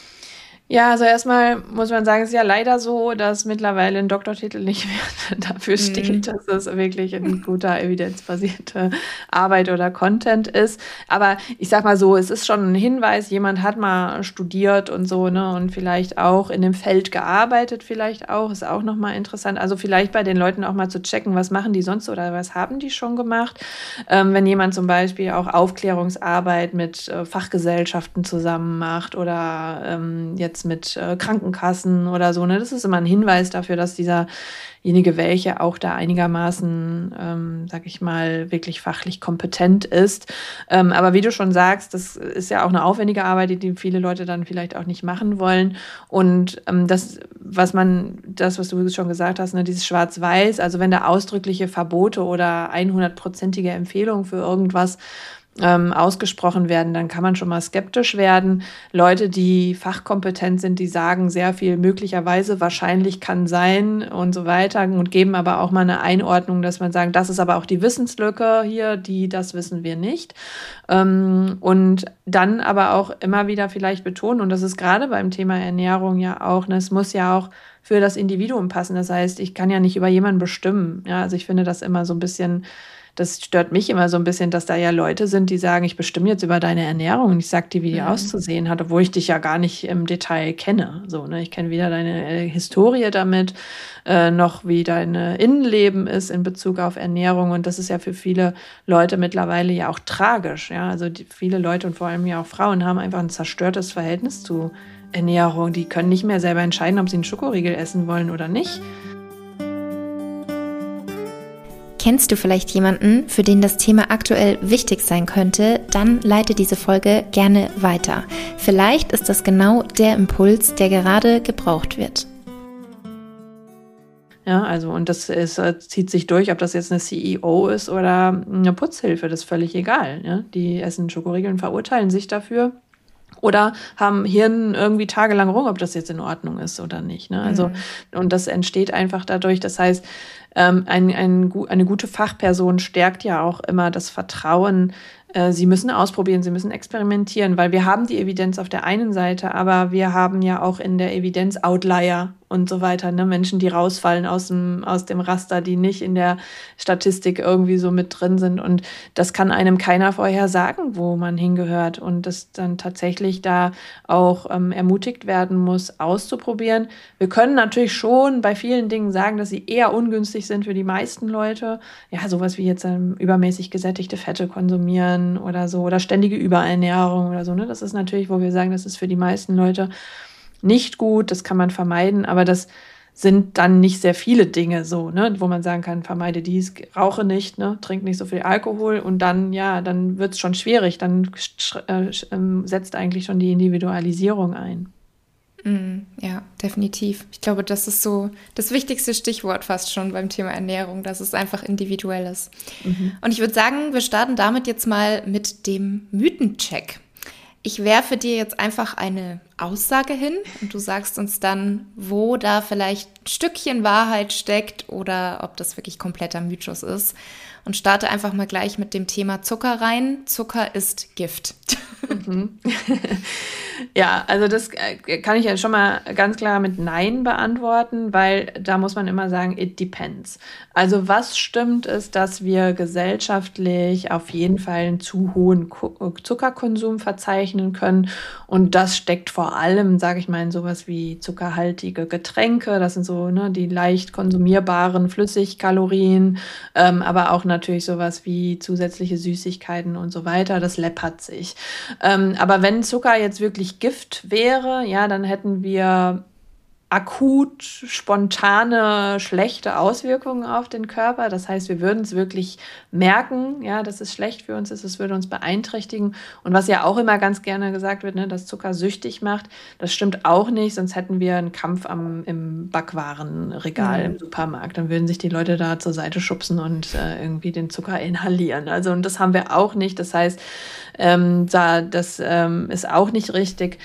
Ja, also erstmal muss man sagen, es ist ja leider so, dass mittlerweile ein Doktortitel nicht mehr dafür steht, dass es wirklich ein guter, evidenzbasierte Arbeit oder Content ist. Aber ich sag mal so, es ist schon ein Hinweis, jemand hat mal studiert und so, ne, und vielleicht auch in dem Feld gearbeitet, vielleicht auch, ist auch nochmal interessant. Also vielleicht bei den Leuten auch mal zu checken, was machen die sonst oder was haben die schon gemacht. Wenn jemand zum Beispiel auch Aufklärungsarbeit mit Fachgesellschaften zusammen macht oder jetzt mit Krankenkassen oder so, ne? Das ist immer ein Hinweis dafür, dass dieserjenige, welche auch da einigermaßen, sag ich mal, wirklich fachlich kompetent ist. Aber wie du schon sagst, das ist ja auch eine aufwendige Arbeit, die viele Leute dann vielleicht auch nicht machen wollen. Und das, was du schon gesagt hast, ne, dieses Schwarz-Weiß, also wenn da ausdrückliche Verbote oder 100%ige Empfehlungen für irgendwas ausgesprochen werden, dann kann man schon mal skeptisch werden. Leute, die fachkompetent sind, die sagen sehr viel möglicherweise, wahrscheinlich kann sein und so weiter und geben aber auch mal eine Einordnung, dass man sagt, das ist aber auch die Wissenslücke hier, das wissen wir nicht. Und dann aber auch immer wieder vielleicht betonen, und das ist gerade beim Thema Ernährung ja auch, ne, es muss ja auch für das Individuum passen. Das heißt, ich kann ja nicht über jemanden bestimmen. Ja, also ich finde das immer so ein bisschen das stört mich immer so ein bisschen, dass da ja Leute sind, die sagen, ich bestimme jetzt über deine Ernährung und ich sag dir, wie die auszusehen hat, obwohl ich dich ja gar nicht im Detail kenne. So, ne? Ich kenne weder deine Historie damit, noch wie dein Innenleben ist in Bezug auf Ernährung. Und das ist ja für viele Leute mittlerweile ja auch tragisch. Ja? Also viele Leute und vor allem ja auch Frauen haben einfach ein zerstörtes Verhältnis zu Ernährung. Die können nicht mehr selber entscheiden, ob sie einen Schokoriegel essen wollen oder nicht. Kennst du vielleicht jemanden, für den das Thema aktuell wichtig sein könnte? Dann leite diese Folge gerne weiter. Vielleicht ist das genau der Impuls, der gerade gebraucht wird. Ja, also und das zieht sich durch, ob das jetzt eine CEO ist oder eine Putzhilfe, das ist völlig egal. Ja? Die essen Schokoriegel und verurteilen sich dafür oder haben Hirn irgendwie tagelang rum, ob das jetzt in Ordnung ist oder nicht. Ne? Also und das entsteht einfach dadurch. Das heißt, eine gute Fachperson stärkt ja auch immer das Vertrauen. Sie müssen ausprobieren, sie müssen experimentieren, weil wir haben die Evidenz auf der einen Seite, aber wir haben ja auch in der Evidenz Outlier und so weiter, ne? Menschen, die rausfallen aus dem Raster, die nicht in der Statistik irgendwie so mit drin sind. Und das kann einem keiner vorher sagen, wo man hingehört. Und das dann tatsächlich da auch ermutigt werden muss, auszuprobieren. Wir können natürlich schon bei vielen Dingen sagen, dass sie eher ungünstig sind für die meisten Leute. Ja, sowas wie jetzt übermäßig gesättigte Fette konsumieren oder so oder ständige Überernährung oder so. Ne? Das ist natürlich, wo wir sagen, das ist für die meisten Leute nicht gut, das kann man vermeiden, aber das sind dann nicht sehr viele Dinge so, ne, wo man sagen kann, vermeide dies, rauche nicht, ne, trink nicht so viel Alkohol und dann, ja, dann wird es schon schwierig, dann setzt eigentlich schon die Individualisierung ein. Ja, definitiv. Ich glaube, das ist so das wichtigste Stichwort fast schon beim Thema Ernährung, dass es einfach individuell ist. Und ich würde sagen, wir starten damit jetzt mal mit dem Mythencheck. Ich werfe dir jetzt einfach eine Aussage hin und du sagst uns dann, wo da vielleicht ein Stückchen Wahrheit steckt oder ob das wirklich kompletter Mythos ist. Und starte einfach mal gleich mit dem Thema Zucker rein. Zucker ist Gift. Ja, also das kann ich ja schon mal ganz klar mit Nein beantworten, weil da muss man immer sagen, it depends. Also was stimmt ist, dass wir gesellschaftlich auf jeden Fall einen zu hohen Zuckerkonsum verzeichnen können und das steckt vor allem, sage ich mal, in sowas wie zuckerhaltige Getränke, das sind so die leicht konsumierbaren Flüssigkalorien, aber auch natürlich sowas wie zusätzliche Süßigkeiten und so weiter, das läppert sich. Aber wenn Zucker jetzt wirklich Gift wäre, ja, dann hätten wir akut, spontane, schlechte Auswirkungen auf den Körper. Das heißt, wir würden es wirklich merken, ja, dass es schlecht für uns ist, es würde uns beeinträchtigen. Und was ja auch immer ganz gerne gesagt wird, ne, dass Zucker süchtig macht, das stimmt auch nicht, sonst hätten wir einen Kampf im Backwaarenregal im Supermarkt. Dann würden sich die Leute da zur Seite schubsen und irgendwie den Zucker inhalieren. Also, und das haben wir auch nicht. Das heißt, das ist auch nicht richtig.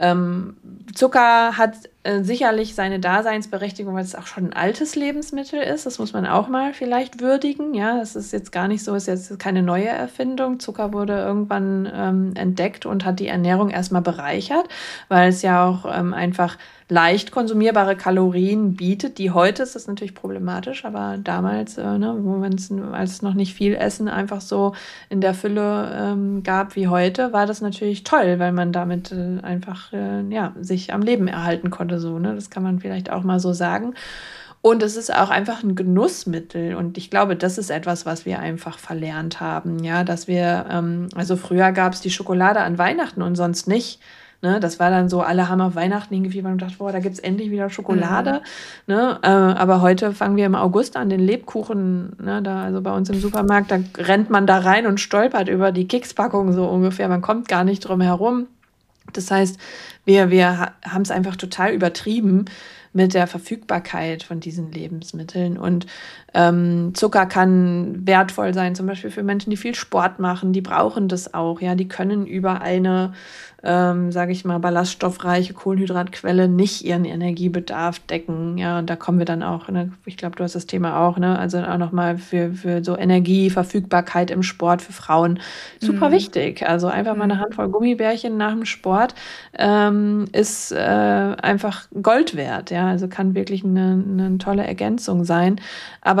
Zucker hat sicherlich seine Daseinsberechtigung, weil es auch schon ein altes Lebensmittel ist. Das muss man auch mal vielleicht würdigen. Ja, das ist jetzt gar nicht so, ist jetzt keine neue Erfindung. Zucker wurde irgendwann entdeckt und hat die Ernährung erstmal bereichert, weil es ja auch einfach leicht konsumierbare Kalorien bietet. Die heute ist das natürlich problematisch, aber damals, als es noch nicht viel Essen einfach so in der Fülle gab wie heute, war das natürlich toll, weil man damit einfach sich am Leben erhalten konnte. So, ne? Das kann man vielleicht auch mal so sagen. Und es ist auch einfach ein Genussmittel. Und ich glaube, das ist etwas, was wir einfach verlernt haben. Ja, dass wir, also früher gab es die Schokolade an Weihnachten und sonst nicht. Ne, das war dann so, alle haben auf Weihnachten hingefiebert und gedacht, boah, da gibt es endlich wieder Schokolade. Ne, aber heute fangen wir im August an, den Lebkuchen, ne, also bei uns im Supermarkt, da rennt man da rein und stolpert über die Kekspackung so ungefähr. Man kommt gar nicht drum herum. Das heißt, wir haben es einfach total übertrieben mit der Verfügbarkeit von diesen Lebensmitteln. Und Zucker kann wertvoll sein, zum Beispiel für Menschen, die viel Sport machen, die brauchen das auch. Ja, die können über eine, sage ich mal, ballaststoffreiche Kohlenhydratquelle nicht ihren Energiebedarf decken. Ja, und da kommen wir dann auch, ne? Ich glaube, du hast das Thema auch, ne? Also auch nochmal für so Energieverfügbarkeit im Sport für Frauen super wichtig. Also einfach mal eine Handvoll Gummibärchen nach dem Sport ist einfach Gold wert. Ja, also kann wirklich eine tolle Ergänzung sein. Aber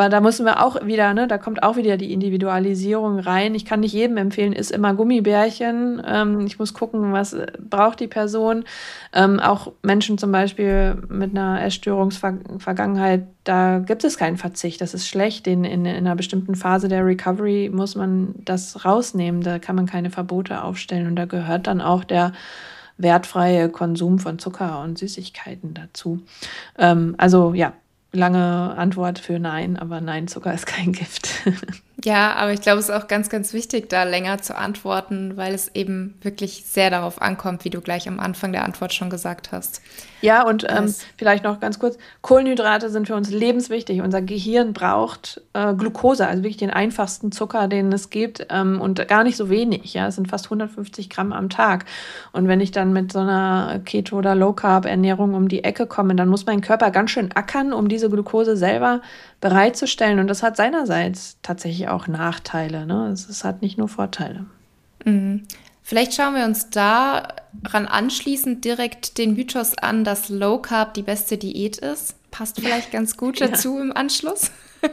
aber da müssen wir auch wieder, ne, da kommt auch wieder die Individualisierung rein. Ich kann nicht jedem empfehlen, iss immer Gummibärchen. Ich muss gucken, was braucht die Person. Auch Menschen zum Beispiel mit einer Essstörungsvergangenheit, da gibt es keinen Verzicht. Das ist schlecht. In einer bestimmten Phase der Recovery muss man das rausnehmen. Da kann man keine Verbote aufstellen. Und da gehört dann auch der wertfreie Konsum von Zucker und Süßigkeiten dazu. Also ja, lange Antwort für Nein, aber nein, Zucker ist kein Gift. Ja, aber ich glaube, es ist auch ganz, ganz wichtig, da länger zu antworten, weil es eben wirklich sehr darauf ankommt, wie du gleich am Anfang der Antwort schon gesagt hast. Ja, und vielleicht noch ganz kurz, Kohlenhydrate sind für uns lebenswichtig. Unser Gehirn braucht Glucose, also wirklich den einfachsten Zucker, den es gibt, und gar nicht so wenig. Ja, es sind fast 150 Gramm am Tag. Und wenn ich dann mit so einer Keto- oder Low-Carb-Ernährung um die Ecke komme, dann muss mein Körper ganz schön ackern, um diese Glucose selber bereitzustellen. Und das hat seinerseits tatsächlich auch Nachteile. Ne? Es hat nicht nur Vorteile. Mhm. Vielleicht schauen wir uns daran anschließend direkt den Mythos an, dass Low Carb die beste Diät ist. Passt vielleicht ganz gut dazu im Anschluss.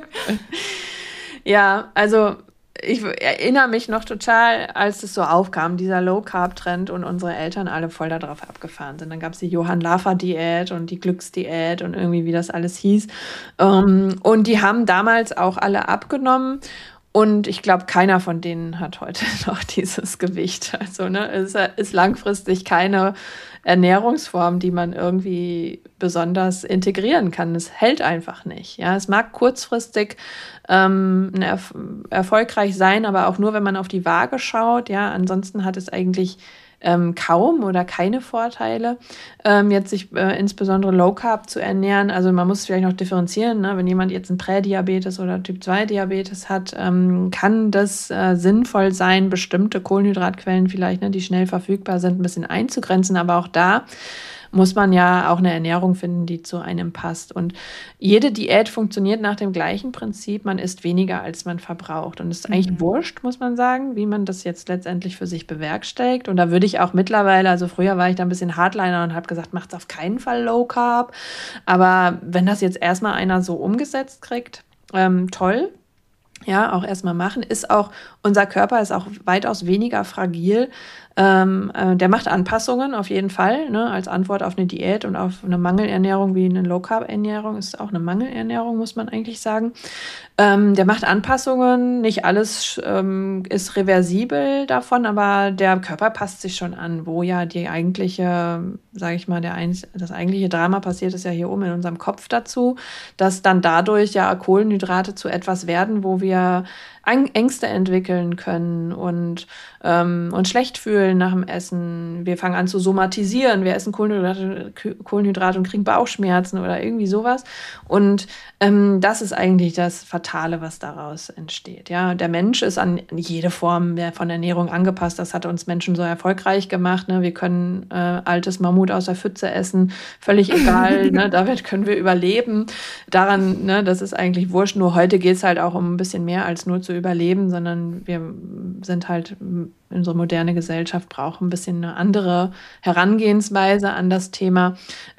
Ja, also ich erinnere mich noch total, als es so aufkam, dieser Low-Carb-Trend und unsere Eltern alle voll darauf abgefahren sind. Dann gab es die Johann-Lafer-Diät und die Glücksdiät und irgendwie, wie das alles hieß. Und die haben damals auch alle abgenommen. Und ich glaube, keiner von denen hat heute noch dieses Gewicht. Also es ist langfristig keine Ernährungsform, die man irgendwie besonders integrieren kann. Es hält einfach nicht. Ja, es mag kurzfristig erfolgreich sein, aber auch nur, wenn man auf die Waage schaut. Ja, ansonsten hat es eigentlich kaum oder keine Vorteile, jetzt sich insbesondere Low Carb zu ernähren. Also man muss vielleicht noch differenzieren, ne? Wenn jemand jetzt einen Prädiabetes oder Typ-2-Diabetes hat, kann das sinnvoll sein, bestimmte Kohlenhydratquellen vielleicht, ne, die schnell verfügbar sind, ein bisschen einzugrenzen. Aber auch da muss man ja auch eine Ernährung finden, die zu einem passt. Und jede Diät funktioniert nach dem gleichen Prinzip. Man isst weniger, als man verbraucht. Und es ist eigentlich wurscht, muss man sagen, wie man das jetzt letztendlich für sich bewerkstelligt. Und da würde ich auch mittlerweile, also früher war ich da ein bisschen Hardliner und habe gesagt, macht's auf keinen Fall Low Carb. Aber wenn das jetzt erstmal einer so umgesetzt kriegt, toll. Ja, auch erstmal machen. Unser Körper ist auch weitaus weniger fragil. Der macht Anpassungen auf jeden Fall, ne, als Antwort auf eine Diät und auf eine Mangelernährung wie eine Low-Carb-Ernährung. Ist auch eine Mangelernährung, muss man eigentlich sagen. Der macht Anpassungen. Nicht alles ist reversibel davon, aber der Körper passt sich schon an, wo ja die eigentliche, sage ich mal, das eigentliche Drama passiert, ist ja hier oben in unserem Kopf dazu, dass dann dadurch ja Kohlenhydrate zu etwas werden, wo wir Ängste entwickeln können und uns schlecht fühlen nach dem Essen. Wir fangen an zu somatisieren. Wir essen Kohlenhydrate und kriegen Bauchschmerzen oder irgendwie sowas. Und das ist eigentlich das Fatale, was daraus entsteht. Ja, der Mensch ist an jede Form von Ernährung angepasst. Das hat uns Menschen so erfolgreich gemacht. Ne? Wir können altes Mammut aus der Pfütze essen, völlig egal. Ne? Damit können wir überleben. Daran, ne, das ist eigentlich wurscht. Nur heute geht es halt auch um ein bisschen mehr als nur zu überleben, sondern wir sind halt, unsere moderne Gesellschaft braucht ein bisschen eine andere Herangehensweise an das Thema.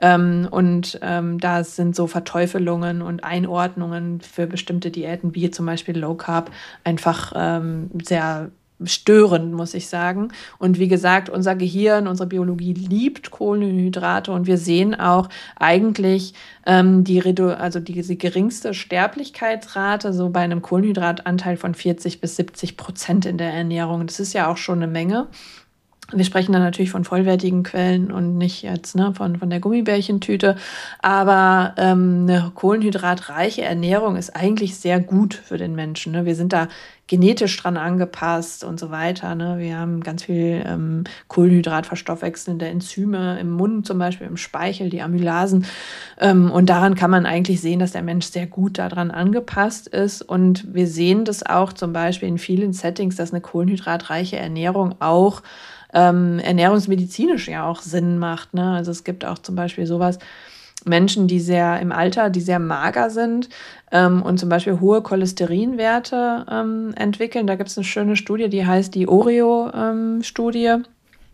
Da sind so Verteufelungen und Einordnungen für bestimmte Diäten, wie zum Beispiel Low Carb, einfach sehr störend, muss ich sagen. Und wie gesagt, unser Gehirn, unsere Biologie liebt Kohlenhydrate und wir sehen auch eigentlich die geringste Sterblichkeitsrate so bei einem Kohlenhydratanteil von 40-70% in der Ernährung. Das ist ja auch schon eine Menge. Wir sprechen dann natürlich von vollwertigen Quellen und nicht jetzt von der Gummibärchentüte. Aber eine kohlenhydratreiche Ernährung ist eigentlich sehr gut für den Menschen. Ne? Wir sind da genetisch dran angepasst und so weiter. Ne? Wir haben ganz viel kohlenhydratverstoffwechselnde Enzyme im Mund, zum Beispiel im Speichel, die Amylasen. Und daran kann man eigentlich sehen, dass der Mensch sehr gut daran angepasst ist. Und wir sehen das auch zum Beispiel in vielen Settings, dass eine kohlenhydratreiche Ernährung auch ernährungsmedizinisch ja auch Sinn macht. Ne? Also es gibt auch zum Beispiel sowas, Menschen, die sehr mager sind und zum Beispiel hohe Cholesterinwerte entwickeln. Da gibt es eine schöne Studie, die heißt die Oreo-Studie.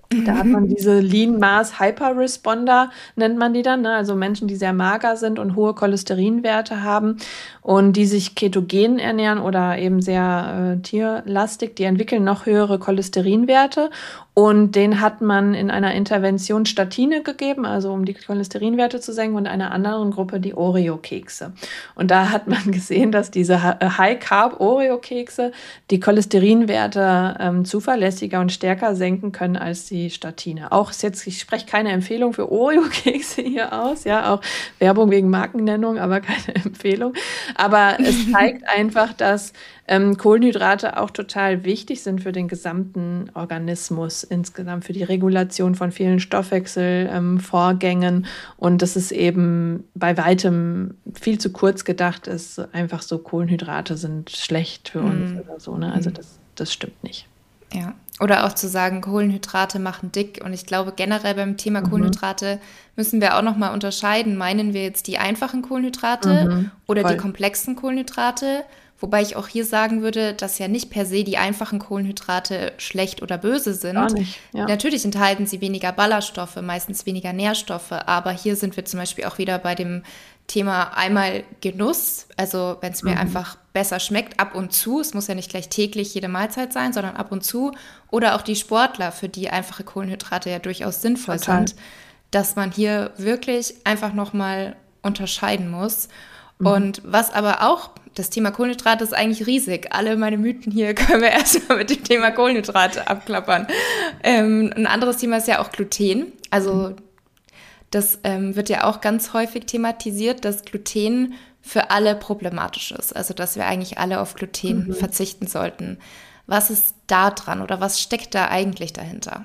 Da hat man diese Lean Mass Hyperresponder, nennt man die dann, ne? Also Menschen, die sehr mager sind und hohe Cholesterinwerte haben und die sich ketogen ernähren oder eben sehr tierlastig, die entwickeln noch höhere Cholesterinwerte. Und denen hat man in einer Intervention Statine gegeben, also um die Cholesterinwerte zu senken, und einer anderen Gruppe die Oreo-Kekse. Und da hat man gesehen, dass diese High-Carb-Oreo-Kekse die Cholesterinwerte zuverlässiger und stärker senken können als die Statine. Auch ist jetzt, ich spreche keine Empfehlung für Oreo-Kekse hier aus, ja, auch Werbung wegen Markennennung, aber keine Empfehlung. Aber es zeigt einfach, dass Kohlenhydrate auch total wichtig sind für den gesamten Organismus, insgesamt für die Regulation von vielen Stoffwechselvorgängen. Und dass es eben bei weitem viel zu kurz gedacht ist, einfach so Kohlenhydrate sind schlecht für uns oder so. Ne? Also das stimmt nicht. Ja, oder auch zu sagen, Kohlenhydrate machen dick. Und ich glaube, generell beim Thema Kohlenhydrate müssen wir auch nochmal unterscheiden. Meinen wir jetzt die einfachen Kohlenhydrate oder die komplexen Kohlenhydrate? Wobei ich auch hier sagen würde, dass ja nicht per se die einfachen Kohlenhydrate schlecht oder böse sind. Gar nicht, ja. Natürlich enthalten sie weniger Ballaststoffe, meistens weniger Nährstoffe. Aber hier sind wir zum Beispiel auch wieder bei dem Thema einmal Genuss. Also wenn es mir einfach besser schmeckt, ab und zu. Es muss ja nicht gleich täglich jede Mahlzeit sein, sondern ab und zu. Oder auch die Sportler, für die einfache Kohlenhydrate ja durchaus sinnvoll sind. Dass man hier wirklich einfach nochmal unterscheiden muss. Und was aber auch, das Thema Kohlenhydrate ist eigentlich riesig. Alle meine Mythen hier können wir erstmal mit dem Thema Kohlenhydrate abklappern. Ein anderes Thema ist ja auch Gluten. Also das wird ja auch ganz häufig thematisiert, dass Gluten für alle problematisch ist. Also dass wir eigentlich alle auf Gluten verzichten sollten. Was ist da dran oder was steckt da eigentlich dahinter?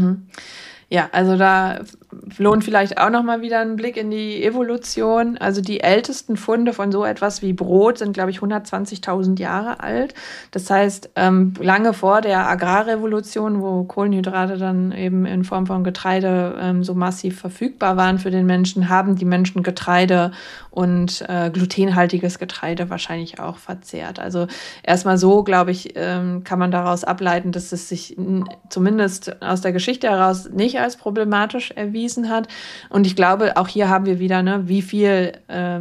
Ja, also da lohnt vielleicht auch nochmal wieder ein Blick in die Evolution. Also die ältesten Funde von so etwas wie Brot sind, glaube ich, 120.000 Jahre alt. Das heißt, lange vor der Agrarrevolution, wo Kohlenhydrate dann eben in Form von Getreide so massiv verfügbar waren für den Menschen, haben die Menschen Getreide und glutenhaltiges Getreide wahrscheinlich auch verzehrt. Also erstmal so, glaube ich, kann man daraus ableiten, dass es sich zumindest aus der Geschichte heraus nicht als problematisch erwiesen hat. Und ich glaube, auch hier haben wir wieder, ne, wie viel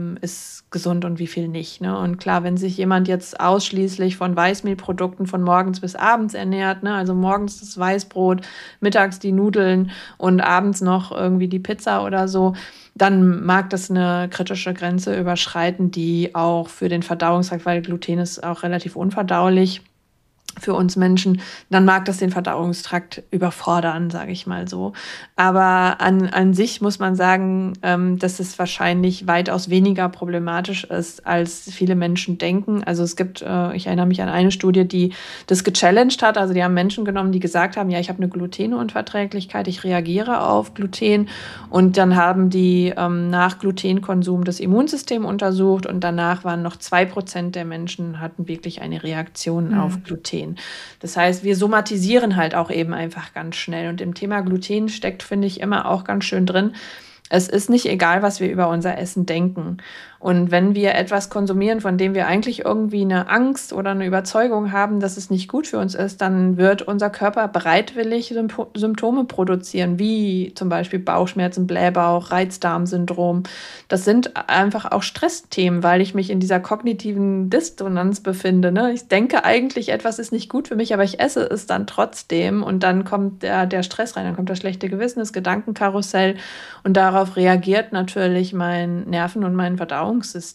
ist gesund und wie viel nicht. Ne? Und klar, wenn sich jemand jetzt ausschließlich von Weißmehlprodukten von morgens bis abends ernährt, ne, also morgens das Weißbrot, mittags die Nudeln und abends noch irgendwie die Pizza oder so, dann mag das eine kritische Grenze überschreiten, die auch für den Verdauungstrakt, weil Gluten ist auch relativ unverdaulich für uns Menschen, dann mag das den Verdauungstrakt überfordern, sage ich mal so. Aber an sich muss man sagen, dass es wahrscheinlich weitaus weniger problematisch ist, als viele Menschen denken. Also es gibt, ich erinnere mich an eine Studie, die das gechallenged hat. Also die haben Menschen genommen, die gesagt haben, ja, ich habe eine Glutenunverträglichkeit, ich reagiere auf Gluten. Und dann haben die nach Glutenkonsum das Immunsystem untersucht und danach waren noch 2% der Menschen hatten wirklich eine Reaktion auf Gluten. Das heißt, wir somatisieren halt auch eben einfach ganz schnell. Und im Thema Gluten steckt, finde ich, immer auch ganz schön drin, es ist nicht egal, was wir über unser Essen denken. Und wenn wir etwas konsumieren, von dem wir eigentlich irgendwie eine Angst oder eine Überzeugung haben, dass es nicht gut für uns ist, dann wird unser Körper bereitwillig Symptome produzieren, wie zum Beispiel Bauchschmerzen, Blähbauch, Reizdarmsyndrom. Das sind einfach auch Stressthemen, weil ich mich in dieser kognitiven Dissonanz befinde. Ne? Ich denke eigentlich, etwas ist nicht gut für mich, aber ich esse es dann trotzdem. Und dann kommt der Stress rein, dann kommt das schlechte Gewissen, das Gedankenkarussell. Und darauf reagiert natürlich mein Nerven- und mein Verdauungssystem.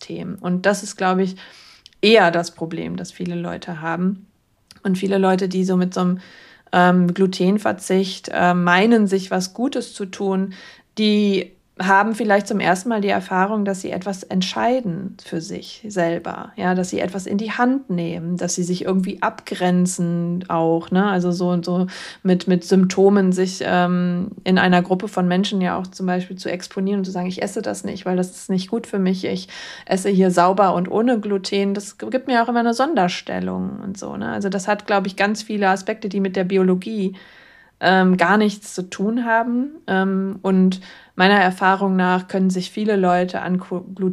Und das ist, glaube ich, eher das Problem, das viele Leute haben. Und viele Leute, die so mit so einem Glutenverzicht meinen, sich was Gutes zu tun, die haben vielleicht zum ersten Mal die Erfahrung, dass sie etwas entscheiden für sich selber, ja, dass sie etwas in die Hand nehmen, dass sie sich irgendwie abgrenzen auch, ne, also so und so mit Symptomen sich in einer Gruppe von Menschen ja auch zum Beispiel zu exponieren und zu sagen, ich esse das nicht, weil das ist nicht gut für mich, ich esse hier sauber und ohne Gluten, das gibt mir auch immer eine Sonderstellung und so, ne, also das hat, glaube ich, ganz viele Aspekte, die mit der Biologie gar nichts zu tun haben und meiner Erfahrung nach können sich viele Leute an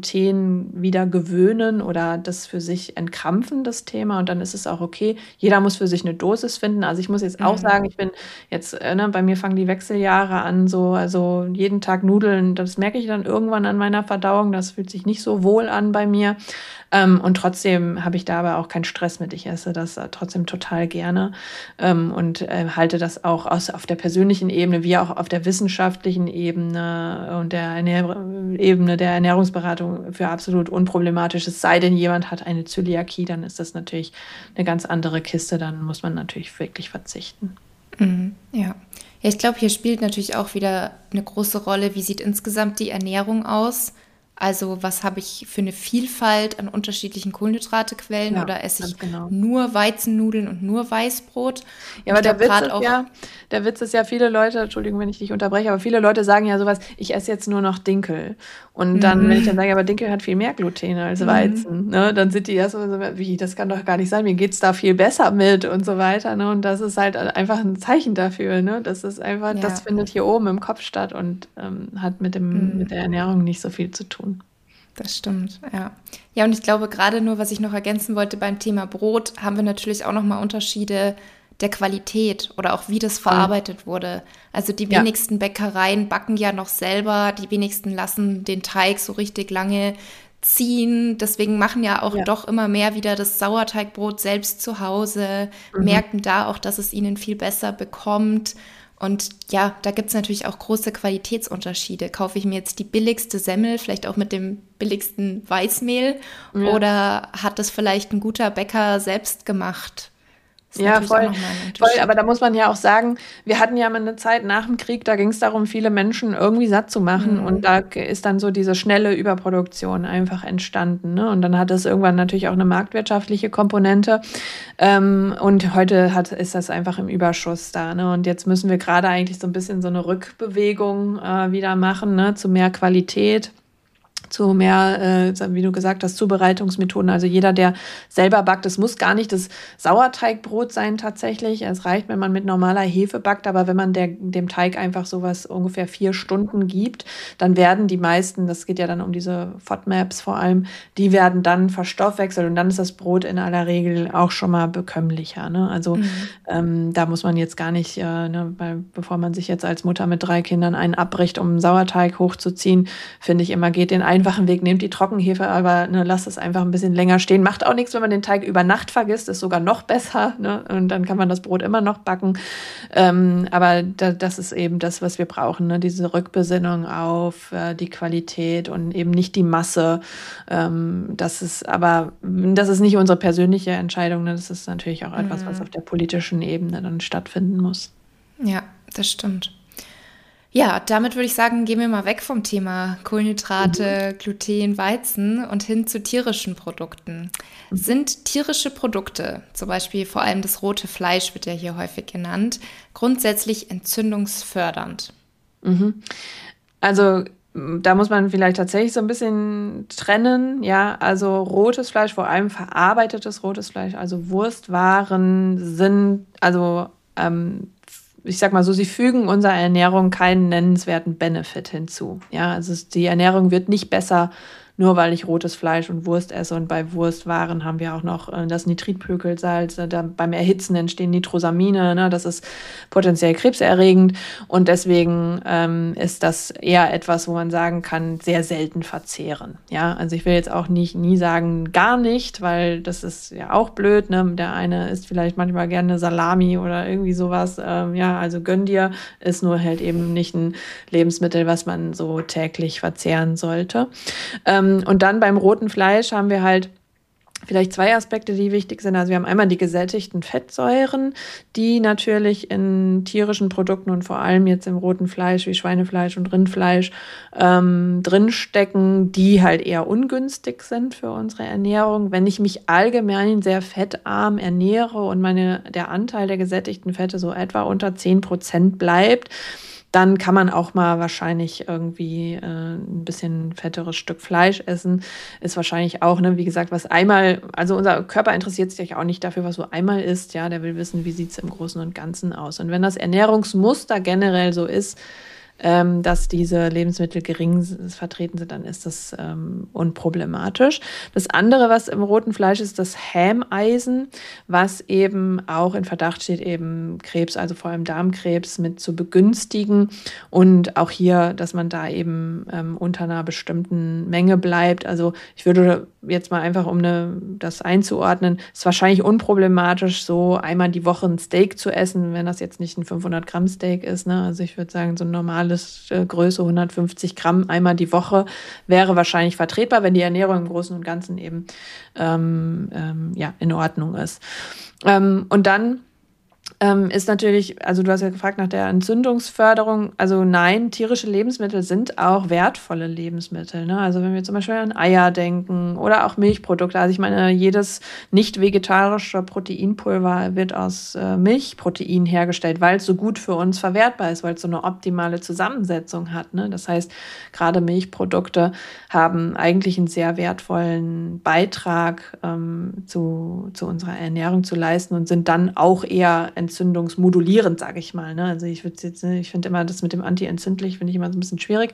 Gluten wieder gewöhnen oder das für sich entkrampfen, das Thema. Und dann ist es auch okay. Jeder muss für sich eine Dosis finden. Also ich muss jetzt auch sagen, ich bin jetzt, bei mir fangen die Wechseljahre an, also jeden Tag Nudeln, das merke ich dann irgendwann an meiner Verdauung. Das fühlt sich nicht so wohl an bei mir. Und trotzdem habe ich da aber auch keinen Stress mit. Ich esse das trotzdem total gerne und halte das auch auf der persönlichen Ebene wie auch auf der wissenschaftlichen Ebene und der Ebene der Ernährungsberatung für absolut unproblematisch. Es sei denn, jemand hat eine Zöliakie, dann ist das natürlich eine ganz andere Kiste. Dann muss man natürlich wirklich verzichten. Ja, ich glaube, hier spielt natürlich auch wieder eine große Rolle, wie sieht insgesamt die Ernährung aus? Also was habe ich für eine Vielfalt an unterschiedlichen Kohlenhydratequellen oder esse ich nur Weizennudeln und nur Weißbrot? Ja, aber der Witz ist ja, viele Leute, Entschuldigung, wenn ich dich unterbreche, aber viele Leute sagen ja sowas, ich esse jetzt nur noch Dinkel. Und dann, wenn ich dann sage, aber Dinkel hat viel mehr Gluten als Weizen, ne, dann sind die erst so, wie, das kann doch gar nicht sein, mir geht's da viel besser mit und so weiter. Ne? Und das ist halt einfach ein Zeichen dafür. Ne? Das ist einfach, das findet hier oben im Kopf statt und hat mit der Ernährung nicht so viel zu tun. Das stimmt, ja. Ja, und ich glaube, gerade nur, was ich noch ergänzen wollte beim Thema Brot, haben wir natürlich auch nochmal Unterschiede der Qualität oder auch wie das verarbeitet wurde. Also die wenigsten Bäckereien backen ja noch selber, die wenigsten lassen den Teig so richtig lange ziehen. Deswegen machen ja auch doch immer mehr wieder das Sauerteigbrot selbst zu Hause, merken da auch, dass es ihnen viel besser bekommt. Und ja, da gibt es natürlich auch große Qualitätsunterschiede. Kaufe ich mir jetzt die billigste Semmel, vielleicht auch mit dem billigsten Weißmehl, oder hat das vielleicht ein guter Bäcker selbst gemacht? Ja, voll, aber da muss man ja auch sagen, wir hatten ja mal eine Zeit nach dem Krieg, da ging es darum, viele Menschen irgendwie satt zu machen und da ist dann so diese schnelle Überproduktion einfach entstanden, ne? Und dann hat es irgendwann natürlich auch eine marktwirtschaftliche Komponente und heute ist das einfach im Überschuss da, ne? Und jetzt müssen wir gerade eigentlich so ein bisschen so eine Rückbewegung wieder machen, ne? Zu mehr Qualität, zu mehr, wie du gesagt hast, Zubereitungsmethoden. Also jeder, der selber backt, es muss gar nicht das Sauerteigbrot sein tatsächlich. Es reicht, wenn man mit normaler Hefe backt, aber wenn man dem Teig einfach sowas ungefähr 4 Stunden gibt, dann werden die meisten, das geht ja dann um diese FODMAPs vor allem, die werden dann verstoffwechselt und dann ist das Brot in aller Regel auch schon mal bekömmlicher. Ne? Also da muss man jetzt gar nicht, weil bevor man sich jetzt als Mutter mit 3 Kindern einen abbricht, um einen Sauerteig hochzuziehen, finde ich immer, geht den einfachen Weg, nehmt die Trockenhefe, aber lasst es einfach ein bisschen länger stehen. Macht auch nichts, wenn man den Teig über Nacht vergisst, ist sogar noch besser, ne? Und dann kann man das Brot immer noch backen. Aber das ist eben das, was wir brauchen, ne? Diese Rückbesinnung auf die Qualität und eben nicht die Masse. Das ist nicht unsere persönliche Entscheidung, ne? Das ist natürlich auch etwas, was auf der politischen Ebene dann stattfinden muss. Ja, das stimmt. Ja, damit würde ich sagen, gehen wir mal weg vom Thema Kohlenhydrate, Gluten, Weizen und hin zu tierischen Produkten. Sind tierische Produkte, zum Beispiel vor allem das rote Fleisch wird ja hier häufig genannt, grundsätzlich entzündungsfördernd? Also da muss man vielleicht tatsächlich so ein bisschen trennen, ja, also rotes Fleisch, vor allem verarbeitetes rotes Fleisch, also Wurstwaren sind, ich sag mal so, sie fügen unserer Ernährung keinen nennenswerten Benefit hinzu. Ja, also die Ernährung wird nicht besser, nur weil ich rotes Fleisch und Wurst esse. Und bei Wurstwaren haben wir auch noch das Nitritpökelsalz. Beim Erhitzen entstehen Nitrosamine. Ne? Das ist potenziell krebserregend. Und deswegen ist das eher etwas, wo man sagen kann, sehr selten verzehren. Ja, also ich will jetzt auch nie sagen, gar nicht, weil das ist ja auch blöd. Ne? Der eine isst vielleicht manchmal gerne Salami oder irgendwie sowas. Also gönn dir, ist nur halt eben nicht ein Lebensmittel, was man so täglich verzehren sollte. Und dann beim roten Fleisch haben wir halt vielleicht 2 Aspekte, die wichtig sind. Also wir haben einmal die gesättigten Fettsäuren, die natürlich in tierischen Produkten und vor allem jetzt im roten Fleisch wie Schweinefleisch und Rindfleisch drinstecken, die halt eher ungünstig sind für unsere Ernährung. Wenn ich mich allgemein sehr fettarm ernähre und der Anteil der gesättigten Fette so etwa unter 10% bleibt, dann kann man auch mal wahrscheinlich irgendwie ein bisschen fetteres Stück Fleisch essen. Ist wahrscheinlich auch, ne, wie gesagt, was einmal, also unser Körper interessiert sich auch nicht dafür, was so einmal ist, ja, der will wissen, wie sieht es im Großen und Ganzen aus. Und wenn das Ernährungsmuster generell so ist, dass diese Lebensmittel gering vertreten sind, dann ist das unproblematisch. Das andere, was im roten Fleisch ist, das Hämeisen, was eben auch in Verdacht steht, eben Krebs, also vor allem Darmkrebs, mit zu begünstigen. Und auch hier, dass man da eben unter einer bestimmten Menge bleibt. Also ich würde jetzt mal einfach, um das einzuordnen, ist wahrscheinlich unproblematisch, so einmal die Woche ein Steak zu essen, wenn das jetzt nicht ein 500 Gramm Steak ist. Ne? Also ich würde sagen, so ein normales Größe 150 Gramm einmal die Woche wäre wahrscheinlich vertretbar, wenn die Ernährung im Großen und Ganzen eben in Ordnung ist. Und dann ist natürlich, also du hast ja gefragt nach der Entzündungsförderung, also nein, tierische Lebensmittel sind auch wertvolle Lebensmittel, ne? Also wenn wir zum Beispiel an Eier denken oder auch Milchprodukte, also ich meine, jedes nicht vegetarische Proteinpulver wird aus Milchprotein hergestellt, weil es so gut für uns verwertbar ist, weil es so eine optimale Zusammensetzung hat, ne? Das heißt, gerade Milchprodukte haben eigentlich einen sehr wertvollen Beitrag zu unserer Ernährung zu leisten und sind dann auch eher entzündungsmodulierend, sage ich mal. Ne? Also ich finde immer, das mit dem anti-entzündlich finde ich immer so ein bisschen schwierig.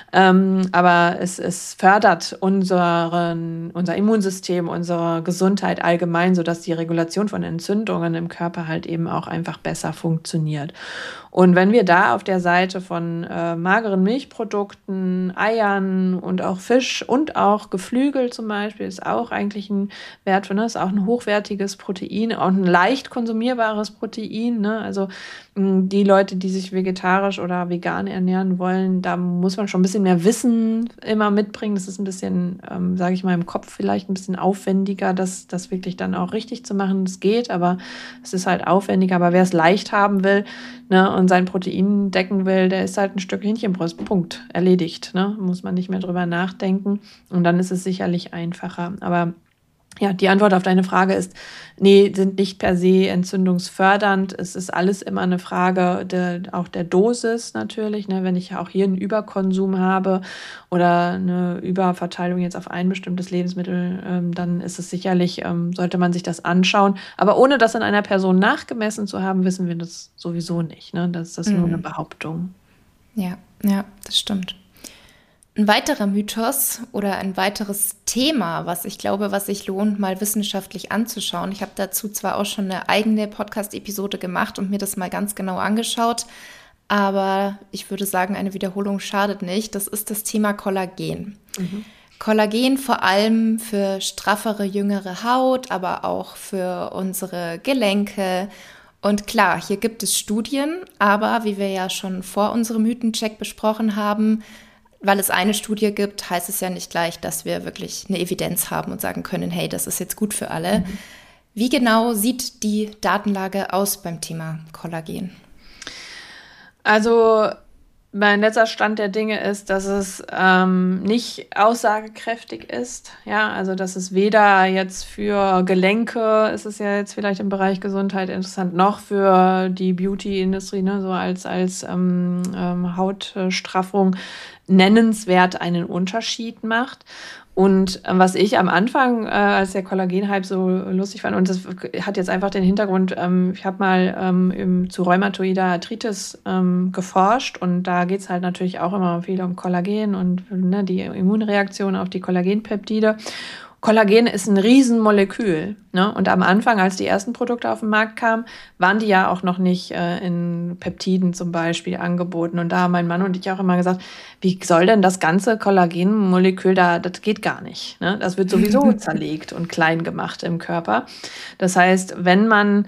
Aber es fördert unser Immunsystem, unsere Gesundheit allgemein, sodass die Regulation von Entzündungen im Körper halt eben auch einfach besser funktioniert. Und wenn wir da auf der Seite von mageren Milchprodukten, Eiern und auch Fisch und auch Geflügel zum Beispiel, ist auch eigentlich ein wertvoll, ne? Ist auch ein hochwertiges Protein, auch ein leicht konsumierbares Protein. Ne? Also die Leute, die sich vegetarisch oder vegan ernähren wollen, da muss man schon ein bisschen mehr Wissen immer mitbringen. Das ist ein bisschen, sage ich mal, im Kopf vielleicht ein bisschen aufwendiger, das wirklich dann auch richtig zu machen. Das geht, aber es ist halt aufwendiger. Aber wer es leicht haben will, ne, und sein Protein decken will, der isst halt ein Stück Hähnchenbrust. Punkt. Erledigt. Ne? Muss man nicht mehr drüber nachdenken. Und dann ist es sicherlich einfacher. Aber ja, die Antwort auf deine Frage ist, nee, sind nicht per se entzündungsfördernd. Es ist alles immer eine Frage auch der Dosis natürlich. Ne? Wenn ich auch hier einen Überkonsum habe oder eine Überverteilung jetzt auf ein bestimmtes Lebensmittel, dann ist es sicherlich, sollte man sich das anschauen. Aber ohne das an einer Person nachgemessen zu haben, wissen wir das sowieso nicht. Ne? Das ist nur eine Behauptung. Ja, das stimmt. Ein weiterer Mythos oder ein weiteres Thema, was ich glaube, was sich lohnt, mal wissenschaftlich anzuschauen. Ich habe dazu zwar auch schon eine eigene Podcast-Episode gemacht und mir das mal ganz genau angeschaut, aber ich würde sagen, eine Wiederholung schadet nicht. Das ist das Thema Kollagen. Kollagen vor allem für straffere, jüngere Haut, aber auch für unsere Gelenke. Und klar, hier gibt es Studien, aber wie wir ja schon vor unserem Mythencheck besprochen haben, weil es eine Studie gibt, heißt es ja nicht gleich, dass wir wirklich eine Evidenz haben und sagen können, hey, das ist jetzt gut für alle. Wie genau sieht die Datenlage aus beim Thema Kollagen? Also mein letzter Stand der Dinge ist, dass es nicht aussagekräftig ist. Ja, also dass es weder jetzt für Gelenke, ist es ja jetzt vielleicht im Bereich Gesundheit interessant, noch für die Beauty-Industrie, ne, so als Hautstraffung nennenswert einen Unterschied macht. Und was ich am Anfang, als der Kollagen-Hype so lustig fand, und das hat jetzt einfach den Hintergrund, ich habe mal zu rheumatoider Arthritis geforscht und da geht es halt natürlich auch immer viel um Kollagen und ne, die Immunreaktion auf die Kollagenpeptide. Kollagen ist ein Riesenmolekül, ne? Und am Anfang, als die ersten Produkte auf den Markt kamen, waren die ja auch noch nicht in Peptiden zum Beispiel angeboten. Und da haben mein Mann und ich auch immer gesagt, wie soll denn das ganze Kollagenmolekül das geht gar nicht. Ne? Das wird sowieso zerlegt und klein gemacht im Körper. Das heißt, wenn man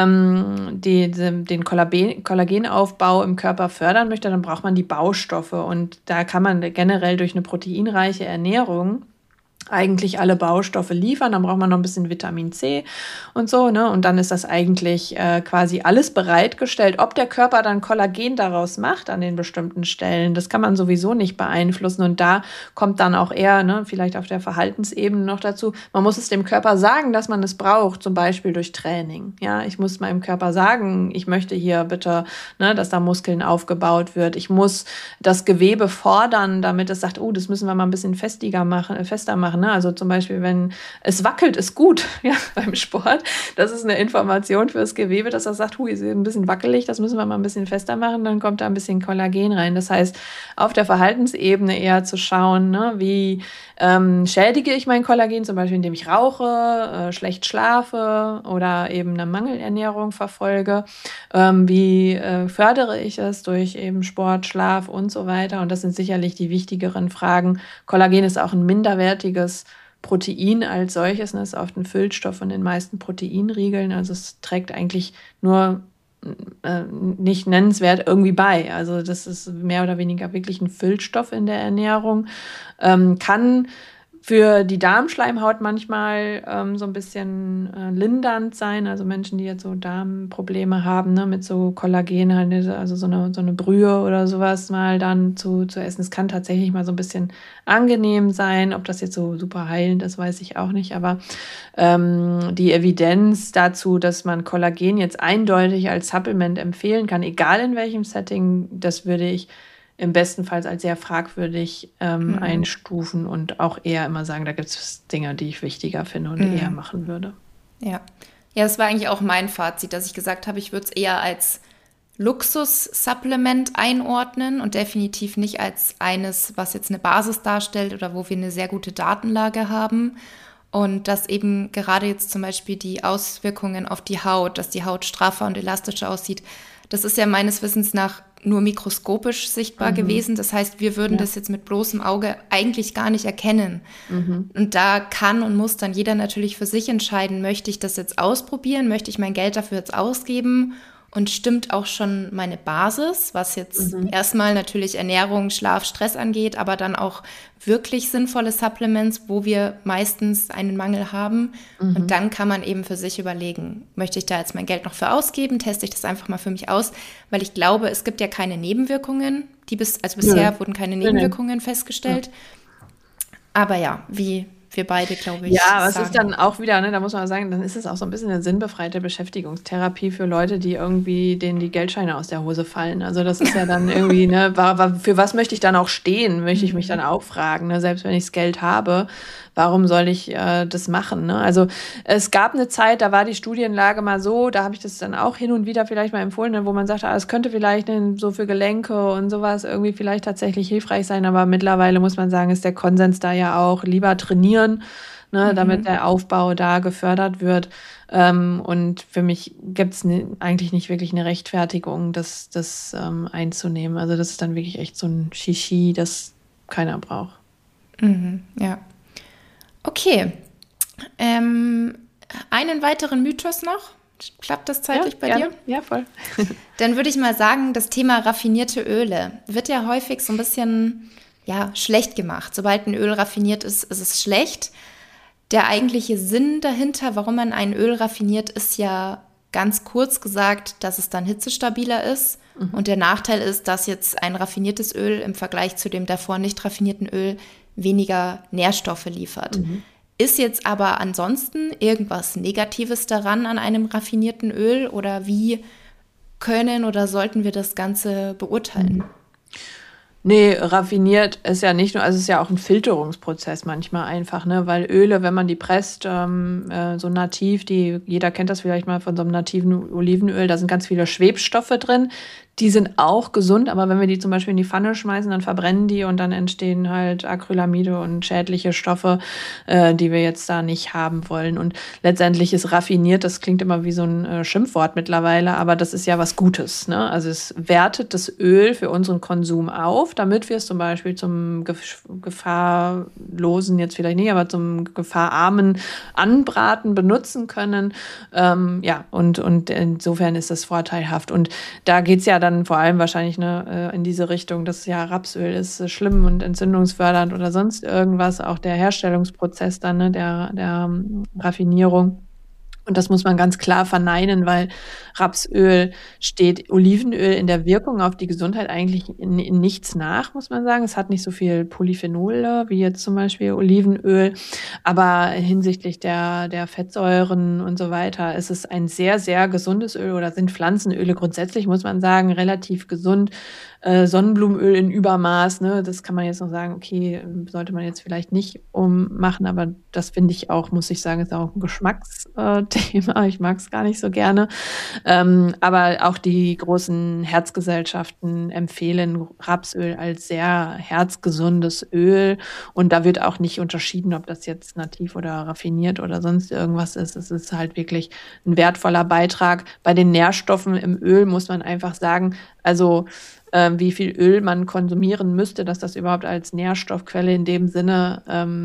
den Kollagenaufbau im Körper fördern möchte, dann braucht man die Baustoffe. Und da kann man generell durch eine proteinreiche Ernährung eigentlich alle Baustoffe liefern, dann braucht man noch ein bisschen Vitamin C und so, ne? Und dann ist das eigentlich quasi alles bereitgestellt. Ob der Körper dann Kollagen daraus macht an den bestimmten Stellen, das kann man sowieso nicht beeinflussen. Und da kommt dann auch eher, ne, vielleicht auf der Verhaltensebene noch dazu, man muss es dem Körper sagen, dass man es braucht, zum Beispiel durch Training. Ja, ich muss meinem Körper sagen, ich möchte hier bitte, ne, dass da Muskeln aufgebaut wird. Ich muss das Gewebe fordern, damit es sagt, das müssen wir mal ein bisschen fester machen. machen. Ne? Also zum Beispiel, wenn es wackelt, ist gut, ja, beim Sport. Das ist eine Information fürs Gewebe, dass er sagt, ist ein bisschen wackelig, das müssen wir mal ein bisschen fester machen, dann kommt da ein bisschen Kollagen rein. Das heißt, auf der Verhaltensebene eher zu schauen, ne, wie schädige ich mein Kollagen, zum Beispiel indem ich rauche, schlecht schlafe oder eben eine Mangelernährung verfolge. Wie fördere ich es durch eben Sport, Schlaf und so weiter. Und das sind sicherlich die wichtigeren Fragen. Kollagen ist auch ein minderwertiges Protein als solches, ne, ist oft ein Füllstoff von den meisten Proteinriegeln. Also es trägt eigentlich nur nicht nennenswert irgendwie bei. Also das ist mehr oder weniger wirklich ein Füllstoff in der Ernährung. Kann für die Darmschleimhaut manchmal so ein bisschen lindernd sein. Also Menschen, die jetzt so Darmprobleme haben, ne, mit so Kollagen, also so eine Brühe oder sowas mal dann zu essen. Es kann tatsächlich mal so ein bisschen angenehm sein. Ob das jetzt so super heilend ist, weiß ich auch nicht. Aber die Evidenz dazu, dass man Kollagen jetzt eindeutig als Supplement empfehlen kann, egal in welchem Setting, das würde ich im besten Fall als sehr fragwürdig einstufen und auch eher immer sagen, da gibt es Dinge, die ich wichtiger finde und eher machen würde. Ja, das war eigentlich auch mein Fazit, dass ich gesagt habe, ich würde es eher als Luxus-Supplement einordnen und definitiv nicht als eines, was jetzt eine Basis darstellt oder wo wir eine sehr gute Datenlage haben. Und dass eben gerade jetzt zum Beispiel die Auswirkungen auf die Haut, dass die Haut straffer und elastischer aussieht, das ist ja meines Wissens nach nur mikroskopisch sichtbar gewesen. Das heißt, wir würden das jetzt mit bloßem Auge eigentlich gar nicht erkennen. Und da kann und muss dann jeder natürlich für sich entscheiden, möchte ich das jetzt ausprobieren, möchte ich mein Geld dafür jetzt ausgeben und stimmt auch schon meine Basis, was jetzt erstmal natürlich Ernährung, Schlaf, Stress angeht, aber dann auch wirklich sinnvolle Supplements, wo wir meistens einen Mangel haben. Und dann kann man eben für sich überlegen, möchte ich da jetzt mein Geld noch für ausgeben, teste ich das einfach mal für mich aus, weil ich glaube, es gibt ja keine Nebenwirkungen, bisher wurden keine Nebenwirkungen festgestellt. Aber ja, wie wir beide, glaube ich. Ja, aber es ist dann auch wieder, ne, da muss man sagen, dann ist es auch so ein bisschen eine sinnbefreite Beschäftigungstherapie für Leute, die irgendwie denen die Geldscheine aus der Hose fallen. Also das ist ja dann irgendwie, ne, für was möchte ich dann auch stehen, möchte ich mich dann auch fragen, ne, selbst wenn ich das Geld habe, warum soll ich das machen, ne? Also es gab eine Zeit, da war die Studienlage mal so, da habe ich das dann auch hin und wieder vielleicht mal empfohlen, ne, wo man sagte, es könnte vielleicht so für Gelenke und sowas irgendwie vielleicht tatsächlich hilfreich sein, aber mittlerweile muss man sagen, ist der Konsens da ja auch lieber trainieren, ne, damit der Aufbau da gefördert wird. Und für mich gibt es eigentlich nicht wirklich eine Rechtfertigung, das einzunehmen. Also das ist dann wirklich echt so ein Shishi, das keiner braucht. Ja. Okay. Einen weiteren Mythos noch? Klappt das zeitlich bei dir? Ja, voll. Dann würde ich mal sagen, das Thema raffinierte Öle wird ja häufig so ein bisschen schlecht gemacht. Sobald ein Öl raffiniert ist, ist es schlecht. Der eigentliche Sinn dahinter, warum man ein Öl raffiniert, ist ja ganz kurz gesagt, dass es dann hitzestabiler ist. Und der Nachteil ist, dass jetzt ein raffiniertes Öl im Vergleich zu dem davor nicht raffinierten Öl weniger Nährstoffe liefert. Ist jetzt aber ansonsten irgendwas Negatives daran an einem raffinierten Öl oder wie können oder sollten wir das Ganze beurteilen? Nee, raffiniert ist ja nicht nur, also es ist ja auch ein Filterungsprozess manchmal einfach, ne, weil Öle, wenn man die presst, so nativ, jeder kennt das vielleicht mal von so einem nativen Olivenöl, da sind ganz viele Schwebstoffe drin, die sind auch gesund, aber wenn wir die zum Beispiel in die Pfanne schmeißen, dann verbrennen die und dann entstehen halt Acrylamide und schädliche Stoffe, die wir jetzt da nicht haben wollen. Und letztendlich ist raffiniert, das klingt immer wie so ein Schimpfwort mittlerweile, aber das ist ja was Gutes, ne? Also es wertet das Öl für unseren Konsum auf, damit wir es zum Beispiel zum gefahrlosen, jetzt vielleicht nicht, aber zum gefahrarmen Anbraten benutzen können. Und insofern ist das vorteilhaft. Und da geht's ja dann vor allem wahrscheinlich in diese Richtung, dass ja Rapsöl ist schlimm und entzündungsfördernd oder sonst irgendwas, auch der Herstellungsprozess dann, ne, der Raffinierung. Und das muss man ganz klar verneinen, weil Rapsöl steht Olivenöl in der Wirkung auf die Gesundheit eigentlich in nichts nach, muss man sagen. Es hat nicht so viel Polyphenole wie jetzt zum Beispiel Olivenöl, aber hinsichtlich der Fettsäuren und so weiter ist es ein sehr, sehr gesundes Öl oder sind Pflanzenöle grundsätzlich, muss man sagen, relativ gesund. Sonnenblumenöl in Übermaß, ne? Das kann man jetzt noch sagen, okay, sollte man jetzt vielleicht nicht machen, aber das finde ich auch, muss ich sagen, ist auch ein Geschmacksthema. Ich mag es gar nicht so gerne. Aber auch die großen Herzgesellschaften empfehlen Rapsöl als sehr herzgesundes Öl. Und da wird auch nicht unterschieden, ob das jetzt nativ oder raffiniert oder sonst irgendwas ist. Es ist halt wirklich ein wertvoller Beitrag. Bei den Nährstoffen im Öl muss man einfach sagen, also wie viel Öl man konsumieren müsste, dass das überhaupt als Nährstoffquelle in dem Sinne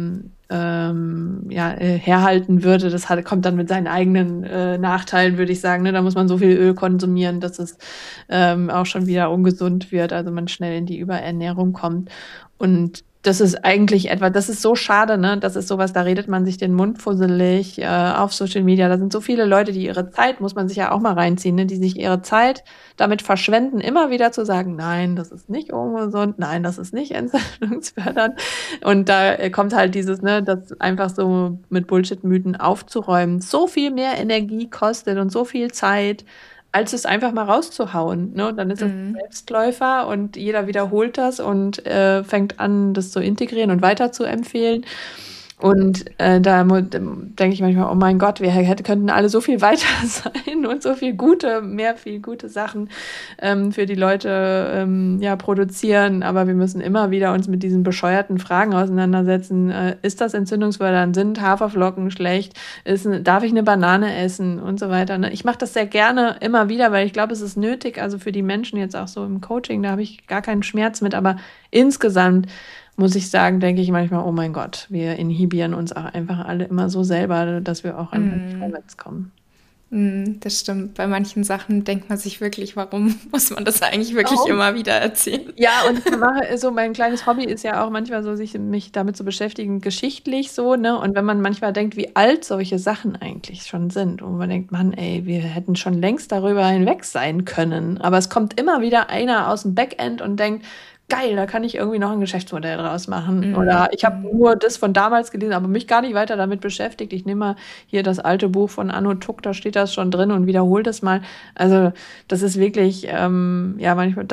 herhalten würde. Das kommt dann mit seinen eigenen Nachteilen, würde ich sagen. Ne? Da muss man so viel Öl konsumieren, dass es auch schon wieder ungesund wird, also man schnell in die Überernährung kommt. Und das ist eigentlich das ist so schade, ne? Das ist sowas, da redet man sich den Mund fusselig auf Social Media. Da sind so viele Leute, die ihre Zeit, muss man sich ja auch mal reinziehen, ne? Die sich ihre Zeit damit verschwenden, immer wieder zu sagen, nein, das ist nicht ungesund, nein, das ist nicht entzündungsfördernd. Und da kommt halt dieses, ne, das einfach so mit Bullshit-Mythen aufzuräumen, so viel mehr Energie kostet und so viel Zeit, als es einfach mal rauszuhauen. Ne? Dann ist es ein Selbstläufer und jeder wiederholt das und fängt an, das zu integrieren und weiter zu empfehlen. Und da denke ich manchmal, oh mein Gott, wir könnten alle so viel weiter sein und so viel viel gute Sachen für die Leute produzieren. Aber wir müssen immer wieder uns mit diesen bescheuerten Fragen auseinandersetzen. Ist das entzündungsfördernd? Sind Haferflocken schlecht? Darf ich eine Banane essen? Und so weiter. Ne? Ich mache das sehr gerne immer wieder, weil ich glaube, es ist nötig. Also für die Menschen jetzt auch so im Coaching, da habe ich gar keinen Schmerz mit. Aber insgesamt muss ich sagen, denke ich manchmal, oh mein Gott, wir inhibieren uns auch einfach alle immer so selber, dass wir auch einfach nicht vorwärts kommen. Das stimmt. Bei manchen Sachen denkt man sich wirklich, warum muss man das eigentlich wirklich immer wieder erzählen? Ja, und so mein kleines Hobby ist ja auch manchmal so, mich damit zu beschäftigen, geschichtlich so, ne? Und wenn man manchmal denkt, wie alt solche Sachen eigentlich schon sind, und man denkt, Mann, ey, wir hätten schon längst darüber hinweg sein können. Aber es kommt immer wieder einer aus dem Backend und denkt, geil, da kann ich irgendwie noch ein Geschäftsmodell draus machen. Oder ich habe nur das von damals gelesen, aber mich gar nicht weiter damit beschäftigt. Ich nehme mal hier das alte Buch von Anno Tuck, da steht das schon drin und wiederhole das mal. Also das ist wirklich, manchmal,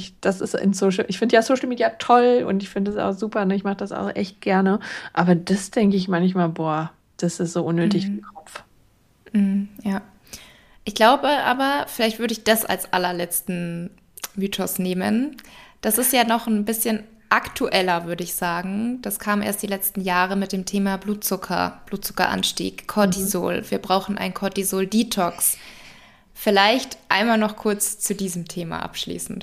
ich finde ja Social Media toll und ich finde es auch super und ich mache das auch echt gerne. Aber das denke ich manchmal, boah, das ist so unnötig im Kopf. Ja. Ich glaube aber, vielleicht würde ich das als allerletzten Mythos nehmen. Das ist ja noch ein bisschen aktueller, würde ich sagen. Das kam erst die letzten Jahre mit dem Thema Blutzuckeranstieg, Cortisol. Wir brauchen ein Cortisol-Detox. Vielleicht einmal noch kurz zu diesem Thema abschließend.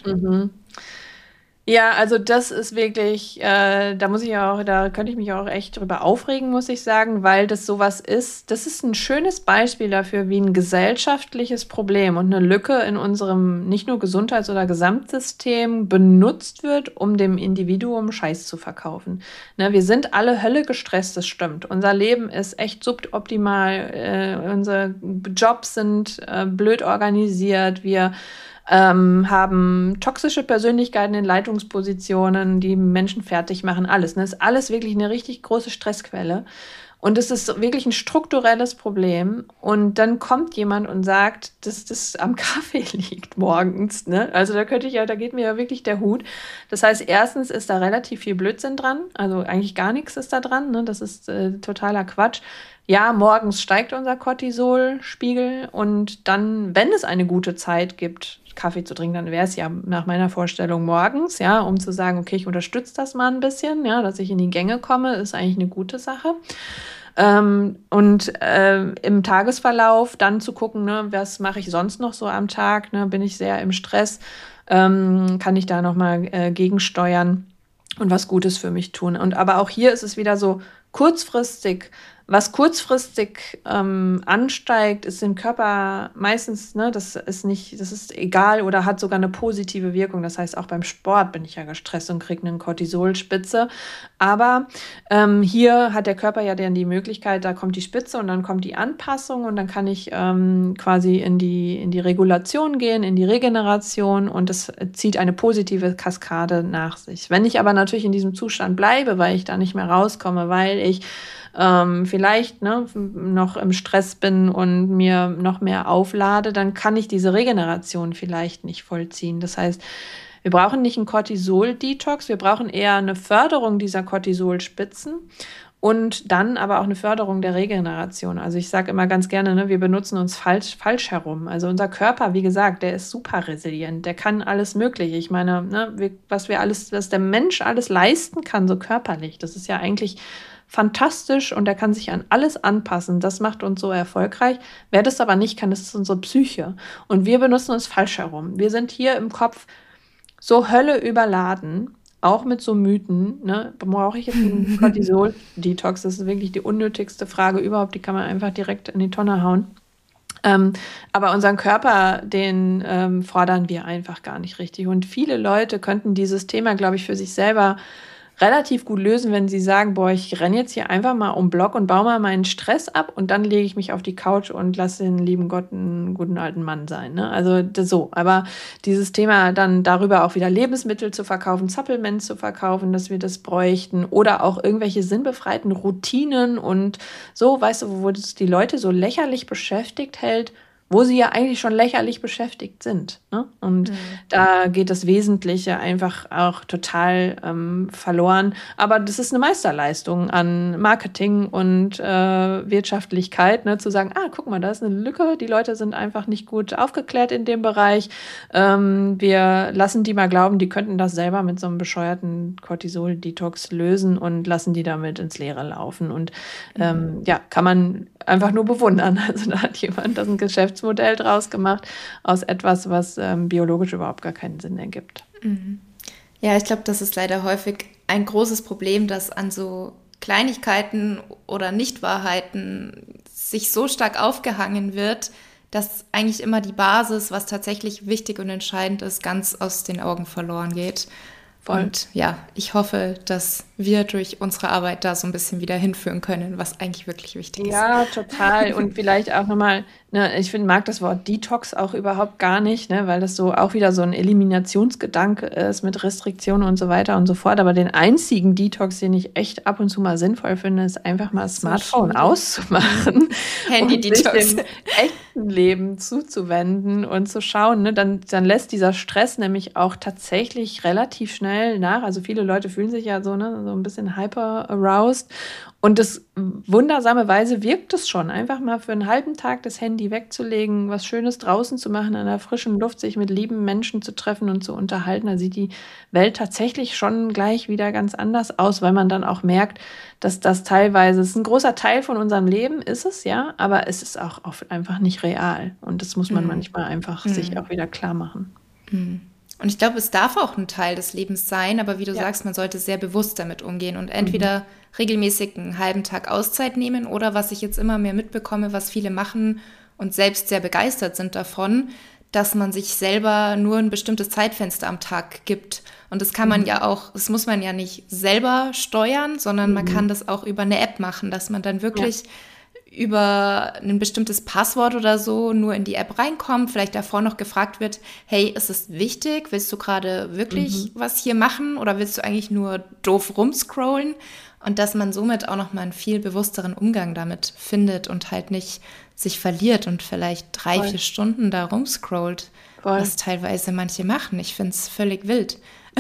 Ja, also das ist wirklich, da könnte ich mich auch echt drüber aufregen, muss ich sagen, weil das sowas ist. Das ist ein schönes Beispiel dafür, wie ein gesellschaftliches Problem und eine Lücke in unserem nicht nur Gesundheits- oder Gesamtsystem benutzt wird, um dem Individuum Scheiß zu verkaufen. Ne, wir sind alle Hölle gestresst, das stimmt. Unser Leben ist echt suboptimal, unsere Jobs sind blöd organisiert, wir haben toxische Persönlichkeiten in Leitungspositionen, die Menschen fertig machen, alles. Ne? Das ist alles wirklich eine richtig große Stressquelle. Und es ist wirklich ein strukturelles Problem. Und dann kommt jemand und sagt, dass das am Kaffee liegt morgens. Ne? Also da geht mir ja wirklich der Hut. Das heißt, erstens ist da relativ viel Blödsinn dran. Also eigentlich gar nichts ist da dran. Ne? Das ist totaler Quatsch. Ja, morgens steigt unser Cortisolspiegel und dann, wenn es eine gute Zeit gibt, Kaffee zu trinken, dann wäre es ja nach meiner Vorstellung morgens, ja, um zu sagen, okay, ich unterstütze das mal ein bisschen, ja, dass ich in die Gänge komme, ist eigentlich eine gute Sache. Und im Tagesverlauf dann zu gucken, ne, was mache ich sonst noch so am Tag, ne, bin ich sehr im Stress, kann ich da nochmal gegensteuern und was Gutes für mich tun. Und aber auch hier ist es wieder so kurzfristig. Was kurzfristig ansteigt, ist im Körper meistens, ne, das ist egal oder hat sogar eine positive Wirkung. Das heißt, auch beim Sport bin ich ja gestresst und kriege eine Cortisolspitze. Aber hier hat der Körper ja dann die Möglichkeit, da kommt die Spitze und dann kommt die Anpassung und dann kann ich quasi in die Regulation gehen, in die Regeneration und das zieht eine positive Kaskade nach sich. Wenn ich aber natürlich in diesem Zustand bleibe, weil ich da nicht mehr rauskomme, weil ich vielleicht noch im Stress bin und mir noch mehr auflade, dann kann ich diese Regeneration vielleicht nicht vollziehen. Das heißt, Wir brauchen nicht einen Cortisol-Detox, wir brauchen eher eine Förderung dieser Cortisolspitzen und dann aber auch eine Förderung der Regeneration. Also ich sage immer ganz gerne, ne, wir benutzen uns falsch herum. Also unser Körper, wie gesagt, der ist super resilient, der kann alles Mögliche. Ich meine, ne, was der Mensch alles leisten kann, so körperlich, das ist ja eigentlich fantastisch und er kann sich an alles anpassen. Das macht uns so erfolgreich. Wer das aber nicht kann, das ist unsere Psyche. Und wir benutzen uns falsch herum. Wir sind hier im Kopf so Hölle überladen, auch mit so Mythen. Ne? Brauche ich jetzt einen Cortisol-Detox? Das ist wirklich die unnötigste Frage überhaupt. Die kann man einfach direkt in die Tonne hauen. Aber unseren Körper, den fordern wir einfach gar nicht richtig. Und viele Leute könnten dieses Thema, glaube ich, für sich selber relativ gut lösen, wenn sie sagen, boah, ich renne jetzt hier einfach mal um Block und baue mal meinen Stress ab und dann lege ich mich auf die Couch und lasse den lieben Gott einen guten alten Mann sein. Ne? Also so, aber dieses Thema dann darüber auch wieder Lebensmittel zu verkaufen, Supplements zu verkaufen, dass wir das bräuchten oder auch irgendwelche sinnbefreiten Routinen und so, weißt du, wo das die Leute so lächerlich beschäftigt hält, wo sie ja eigentlich schon lächerlich beschäftigt sind. Ne? Und da geht das Wesentliche einfach auch total verloren. Aber das ist eine Meisterleistung an Marketing und Wirtschaftlichkeit, ne? Zu sagen, guck mal, da ist eine Lücke, die Leute sind einfach nicht gut aufgeklärt in dem Bereich. Wir lassen die mal glauben, die könnten das selber mit so einem bescheuerten Cortisol-Detox lösen und lassen die damit ins Leere laufen. Und kann man einfach nur bewundern. Also da hat jemand das ein Geschäftsmodell draus gemacht aus etwas, was biologisch überhaupt gar keinen Sinn ergibt. Ja, ich glaube, das ist leider häufig ein großes Problem, dass an so Kleinigkeiten oder Nichtwahrheiten sich so stark aufgehangen wird, dass eigentlich immer die Basis, was tatsächlich wichtig und entscheidend ist, ganz aus den Augen verloren geht. Voll. Und ja, ich hoffe, dass wir durch unsere Arbeit da so ein bisschen wieder hinführen können, was eigentlich wirklich wichtig ist. Ja, total. Und vielleicht auch nochmal, ne, ich mag das Wort Detox auch überhaupt gar nicht, ne, weil das so auch wieder so ein Eliminationsgedanke ist mit Restriktionen und so weiter und so fort. Aber den einzigen Detox, den ich echt ab und zu mal sinnvoll finde, ist einfach mal das Smartphone auszumachen. Handy-Detox. Und sich dem echten Leben zuzuwenden und zu schauen, ne, dann lässt dieser Stress nämlich auch tatsächlich relativ schnell nach. Also viele Leute fühlen sich ja so, ne, so ein bisschen hyper-aroused. Und das wundersamerweise wirkt es schon, einfach mal für einen halben Tag das Handy wegzulegen, was Schönes draußen zu machen, in der frischen Luft, sich mit lieben Menschen zu treffen und zu unterhalten. Da sieht die Welt tatsächlich schon gleich wieder ganz anders aus, weil man dann auch merkt, dass das teilweise, es ist ein großer Teil von unserem Leben, ist es, ja, aber es ist auch oft einfach nicht real. Und das muss man manchmal einfach sich auch wieder klar machen. Und ich glaube, es darf auch ein Teil des Lebens sein, aber wie du sagst, man sollte sehr bewusst damit umgehen und entweder regelmäßig einen halben Tag Auszeit nehmen oder was ich jetzt immer mehr mitbekomme, was viele machen und selbst sehr begeistert sind davon, dass man sich selber nur ein bestimmtes Zeitfenster am Tag gibt. Und das kann man ja auch, das muss man ja nicht selber steuern, sondern man kann das auch über eine App machen, dass man dann wirklich über ein bestimmtes Passwort oder so nur in die App reinkommt, vielleicht davor noch gefragt wird, hey, ist es wichtig? Willst du gerade wirklich was hier machen oder willst du eigentlich nur doof rumscrollen? Und dass man somit auch nochmal einen viel bewussteren Umgang damit findet und halt nicht sich verliert und vielleicht 3-4 Stunden da rumscrollt, was teilweise manche machen. Ich finde es völlig wild.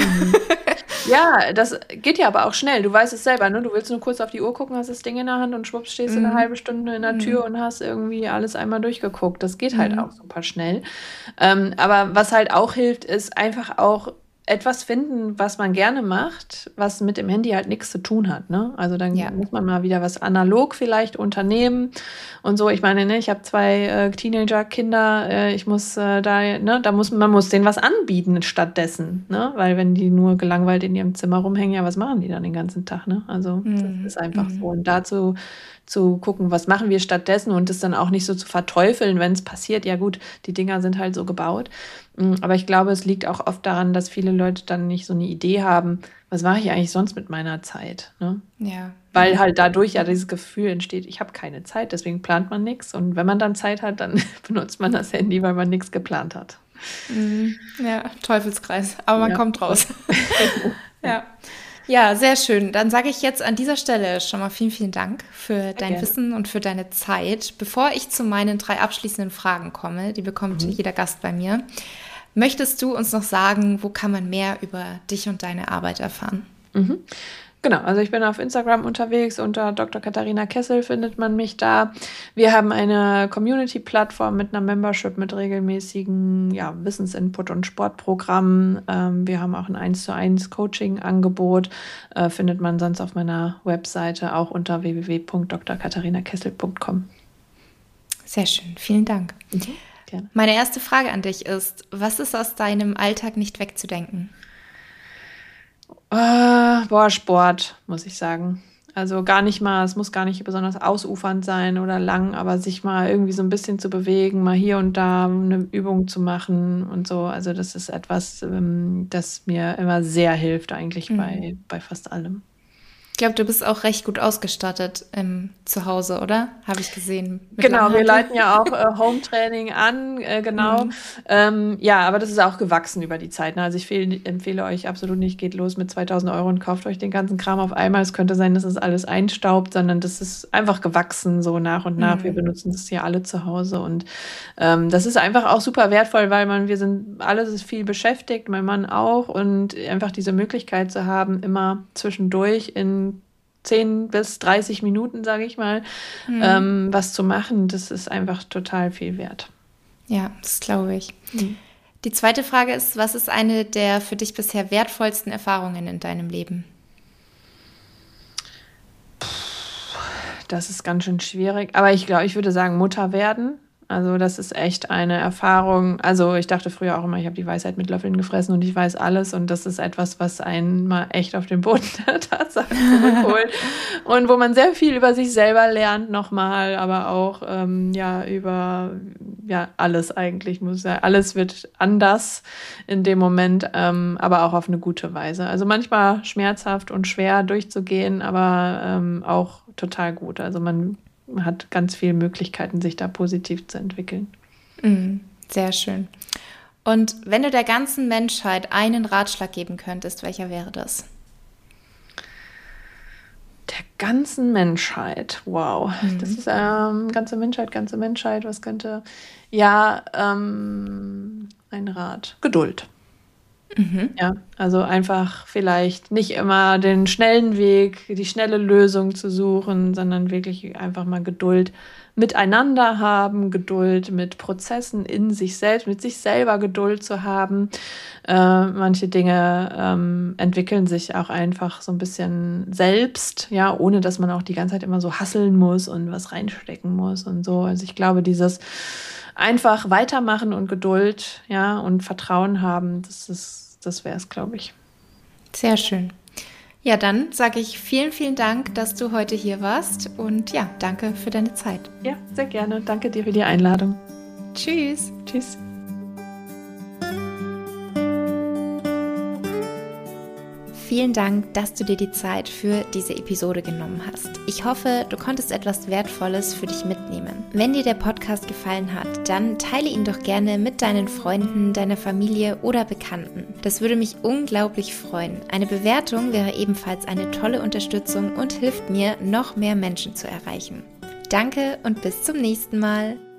Ja, das geht ja aber auch schnell. Du weißt es selber, ne? Du willst nur kurz auf die Uhr gucken, hast das Ding in der Hand und schwupps stehst du eine halbe Stunde in der Tür und hast irgendwie alles einmal durchgeguckt. Das geht halt auch super schnell. Aber was halt auch hilft, ist einfach auch etwas finden, was man gerne macht, was mit dem Handy halt nichts zu tun hat. Ne? Also dann muss man mal wieder was analog vielleicht unternehmen und so. Ich meine, ne, ich habe 2 Teenager-Kinder, ich muss man muss denen was anbieten stattdessen, ne? Weil wenn die nur gelangweilt in ihrem Zimmer rumhängen, ja, was machen die dann den ganzen Tag? Ne? Also das ist einfach so. Und dazu zu gucken, was machen wir stattdessen und das dann auch nicht so zu verteufeln, wenn es passiert. Ja gut, die Dinger sind halt so gebaut. Aber ich glaube, es liegt auch oft daran, dass viele Leute dann nicht so eine Idee haben, was mache ich eigentlich sonst mit meiner Zeit? Ne? Ja. Weil halt dadurch ja dieses Gefühl entsteht, ich habe keine Zeit, deswegen plant man nichts. Und wenn man dann Zeit hat, dann benutzt man das Handy, weil man nichts geplant hat. Ja, Teufelskreis. Aber man kommt raus. Ja, sehr schön. Dann sage ich jetzt an dieser Stelle schon mal vielen, vielen Dank für dein Wissen und für deine Zeit. Bevor ich zu meinen 3 abschließenden Fragen komme, die bekommt jeder Gast bei mir, Möchtest du uns noch sagen, wo kann man mehr über dich und deine Arbeit erfahren? Genau, also ich bin auf Instagram unterwegs, unter Dr. Katharina Kessel findet man mich da. Wir haben eine Community-Plattform mit einer Membership mit regelmäßigen Wissensinput und Sportprogrammen. Wir haben auch ein 1:1 Coaching-Angebot, findet man sonst auf meiner Webseite auch unter www.drkatharinakessel.com. Sehr schön, vielen Dank. Gerne. Meine erste Frage an dich ist, was ist aus deinem Alltag nicht wegzudenken? Sport, muss ich sagen. Also gar nicht mal, es muss gar nicht besonders ausufernd sein oder lang, aber sich mal irgendwie so ein bisschen zu bewegen, mal hier und da eine Übung zu machen und so. Also das ist etwas, das mir immer sehr hilft eigentlich bei fast allem. Ich glaube, du bist auch recht gut ausgestattet zu Hause, oder? Habe ich gesehen. Genau, wir leiten ja auch Home-Training an, genau. Aber das ist auch gewachsen über die Zeit. Ne? Also ich empfehle euch absolut nicht, geht los mit 2.000 € und kauft euch den ganzen Kram auf einmal. Es könnte sein, dass es alles einstaubt, sondern das ist einfach gewachsen so nach und nach. Wir benutzen das hier alle zu Hause und das ist einfach auch super wertvoll, weil wir sind alle viel beschäftigt, mein Mann auch, und einfach diese Möglichkeit zu haben, immer zwischendurch in 10 bis 30 Minuten, sage ich mal, was zu machen, das ist einfach total viel wert. Ja, das glaube ich. Die zweite Frage ist, was ist eine der für dich bisher wertvollsten Erfahrungen in deinem Leben? Das ist ganz schön schwierig, aber ich glaube, ich würde sagen, Mutter werden. Also das ist echt eine Erfahrung. Also ich dachte früher auch immer, ich habe die Weisheit mit Löffeln gefressen und ich weiß alles. Und das ist etwas, was einen mal echt auf den Boden der Tatsachen zurückholt. Und wo man sehr viel über sich selber lernt nochmal, aber auch über alles eigentlich. Muss ich sagen. Alles wird anders in dem Moment, aber auch auf eine gute Weise. Also manchmal schmerzhaft und schwer durchzugehen, aber auch total gut. Also man hat ganz viele Möglichkeiten, sich da positiv zu entwickeln. Sehr schön. Und wenn du der ganzen Menschheit einen Ratschlag geben könntest, welcher wäre das? Der ganzen Menschheit, wow. Das ist ganze Menschheit, was könnte... ein Rat. Geduld. Ja, also einfach vielleicht nicht immer den schnellen Weg, die schnelle Lösung zu suchen, sondern wirklich einfach mal Geduld miteinander haben, Geduld mit Prozessen in sich selbst, mit sich selber Geduld zu haben. Manche Dinge entwickeln sich auch einfach so ein bisschen selbst, ja, ohne dass man auch die ganze Zeit immer so hasseln muss und was reinstecken muss und so. Also ich glaube, dieses einfach weitermachen und Geduld, ja, und Vertrauen haben, das wäre es, glaube ich. Sehr schön. Ja, dann sage ich vielen, vielen Dank, dass du heute hier warst und ja, danke für deine Zeit. Ja, sehr gerne. Danke dir für die Einladung. Tschüss. Tschüss. Vielen Dank, dass du dir die Zeit für diese Episode genommen hast. Ich hoffe, du konntest etwas Wertvolles für dich mitnehmen. Wenn dir der Podcast gefallen hat, dann teile ihn doch gerne mit deinen Freunden, deiner Familie oder Bekannten. Das würde mich unglaublich freuen. Eine Bewertung wäre ebenfalls eine tolle Unterstützung und hilft mir, noch mehr Menschen zu erreichen. Danke und bis zum nächsten Mal.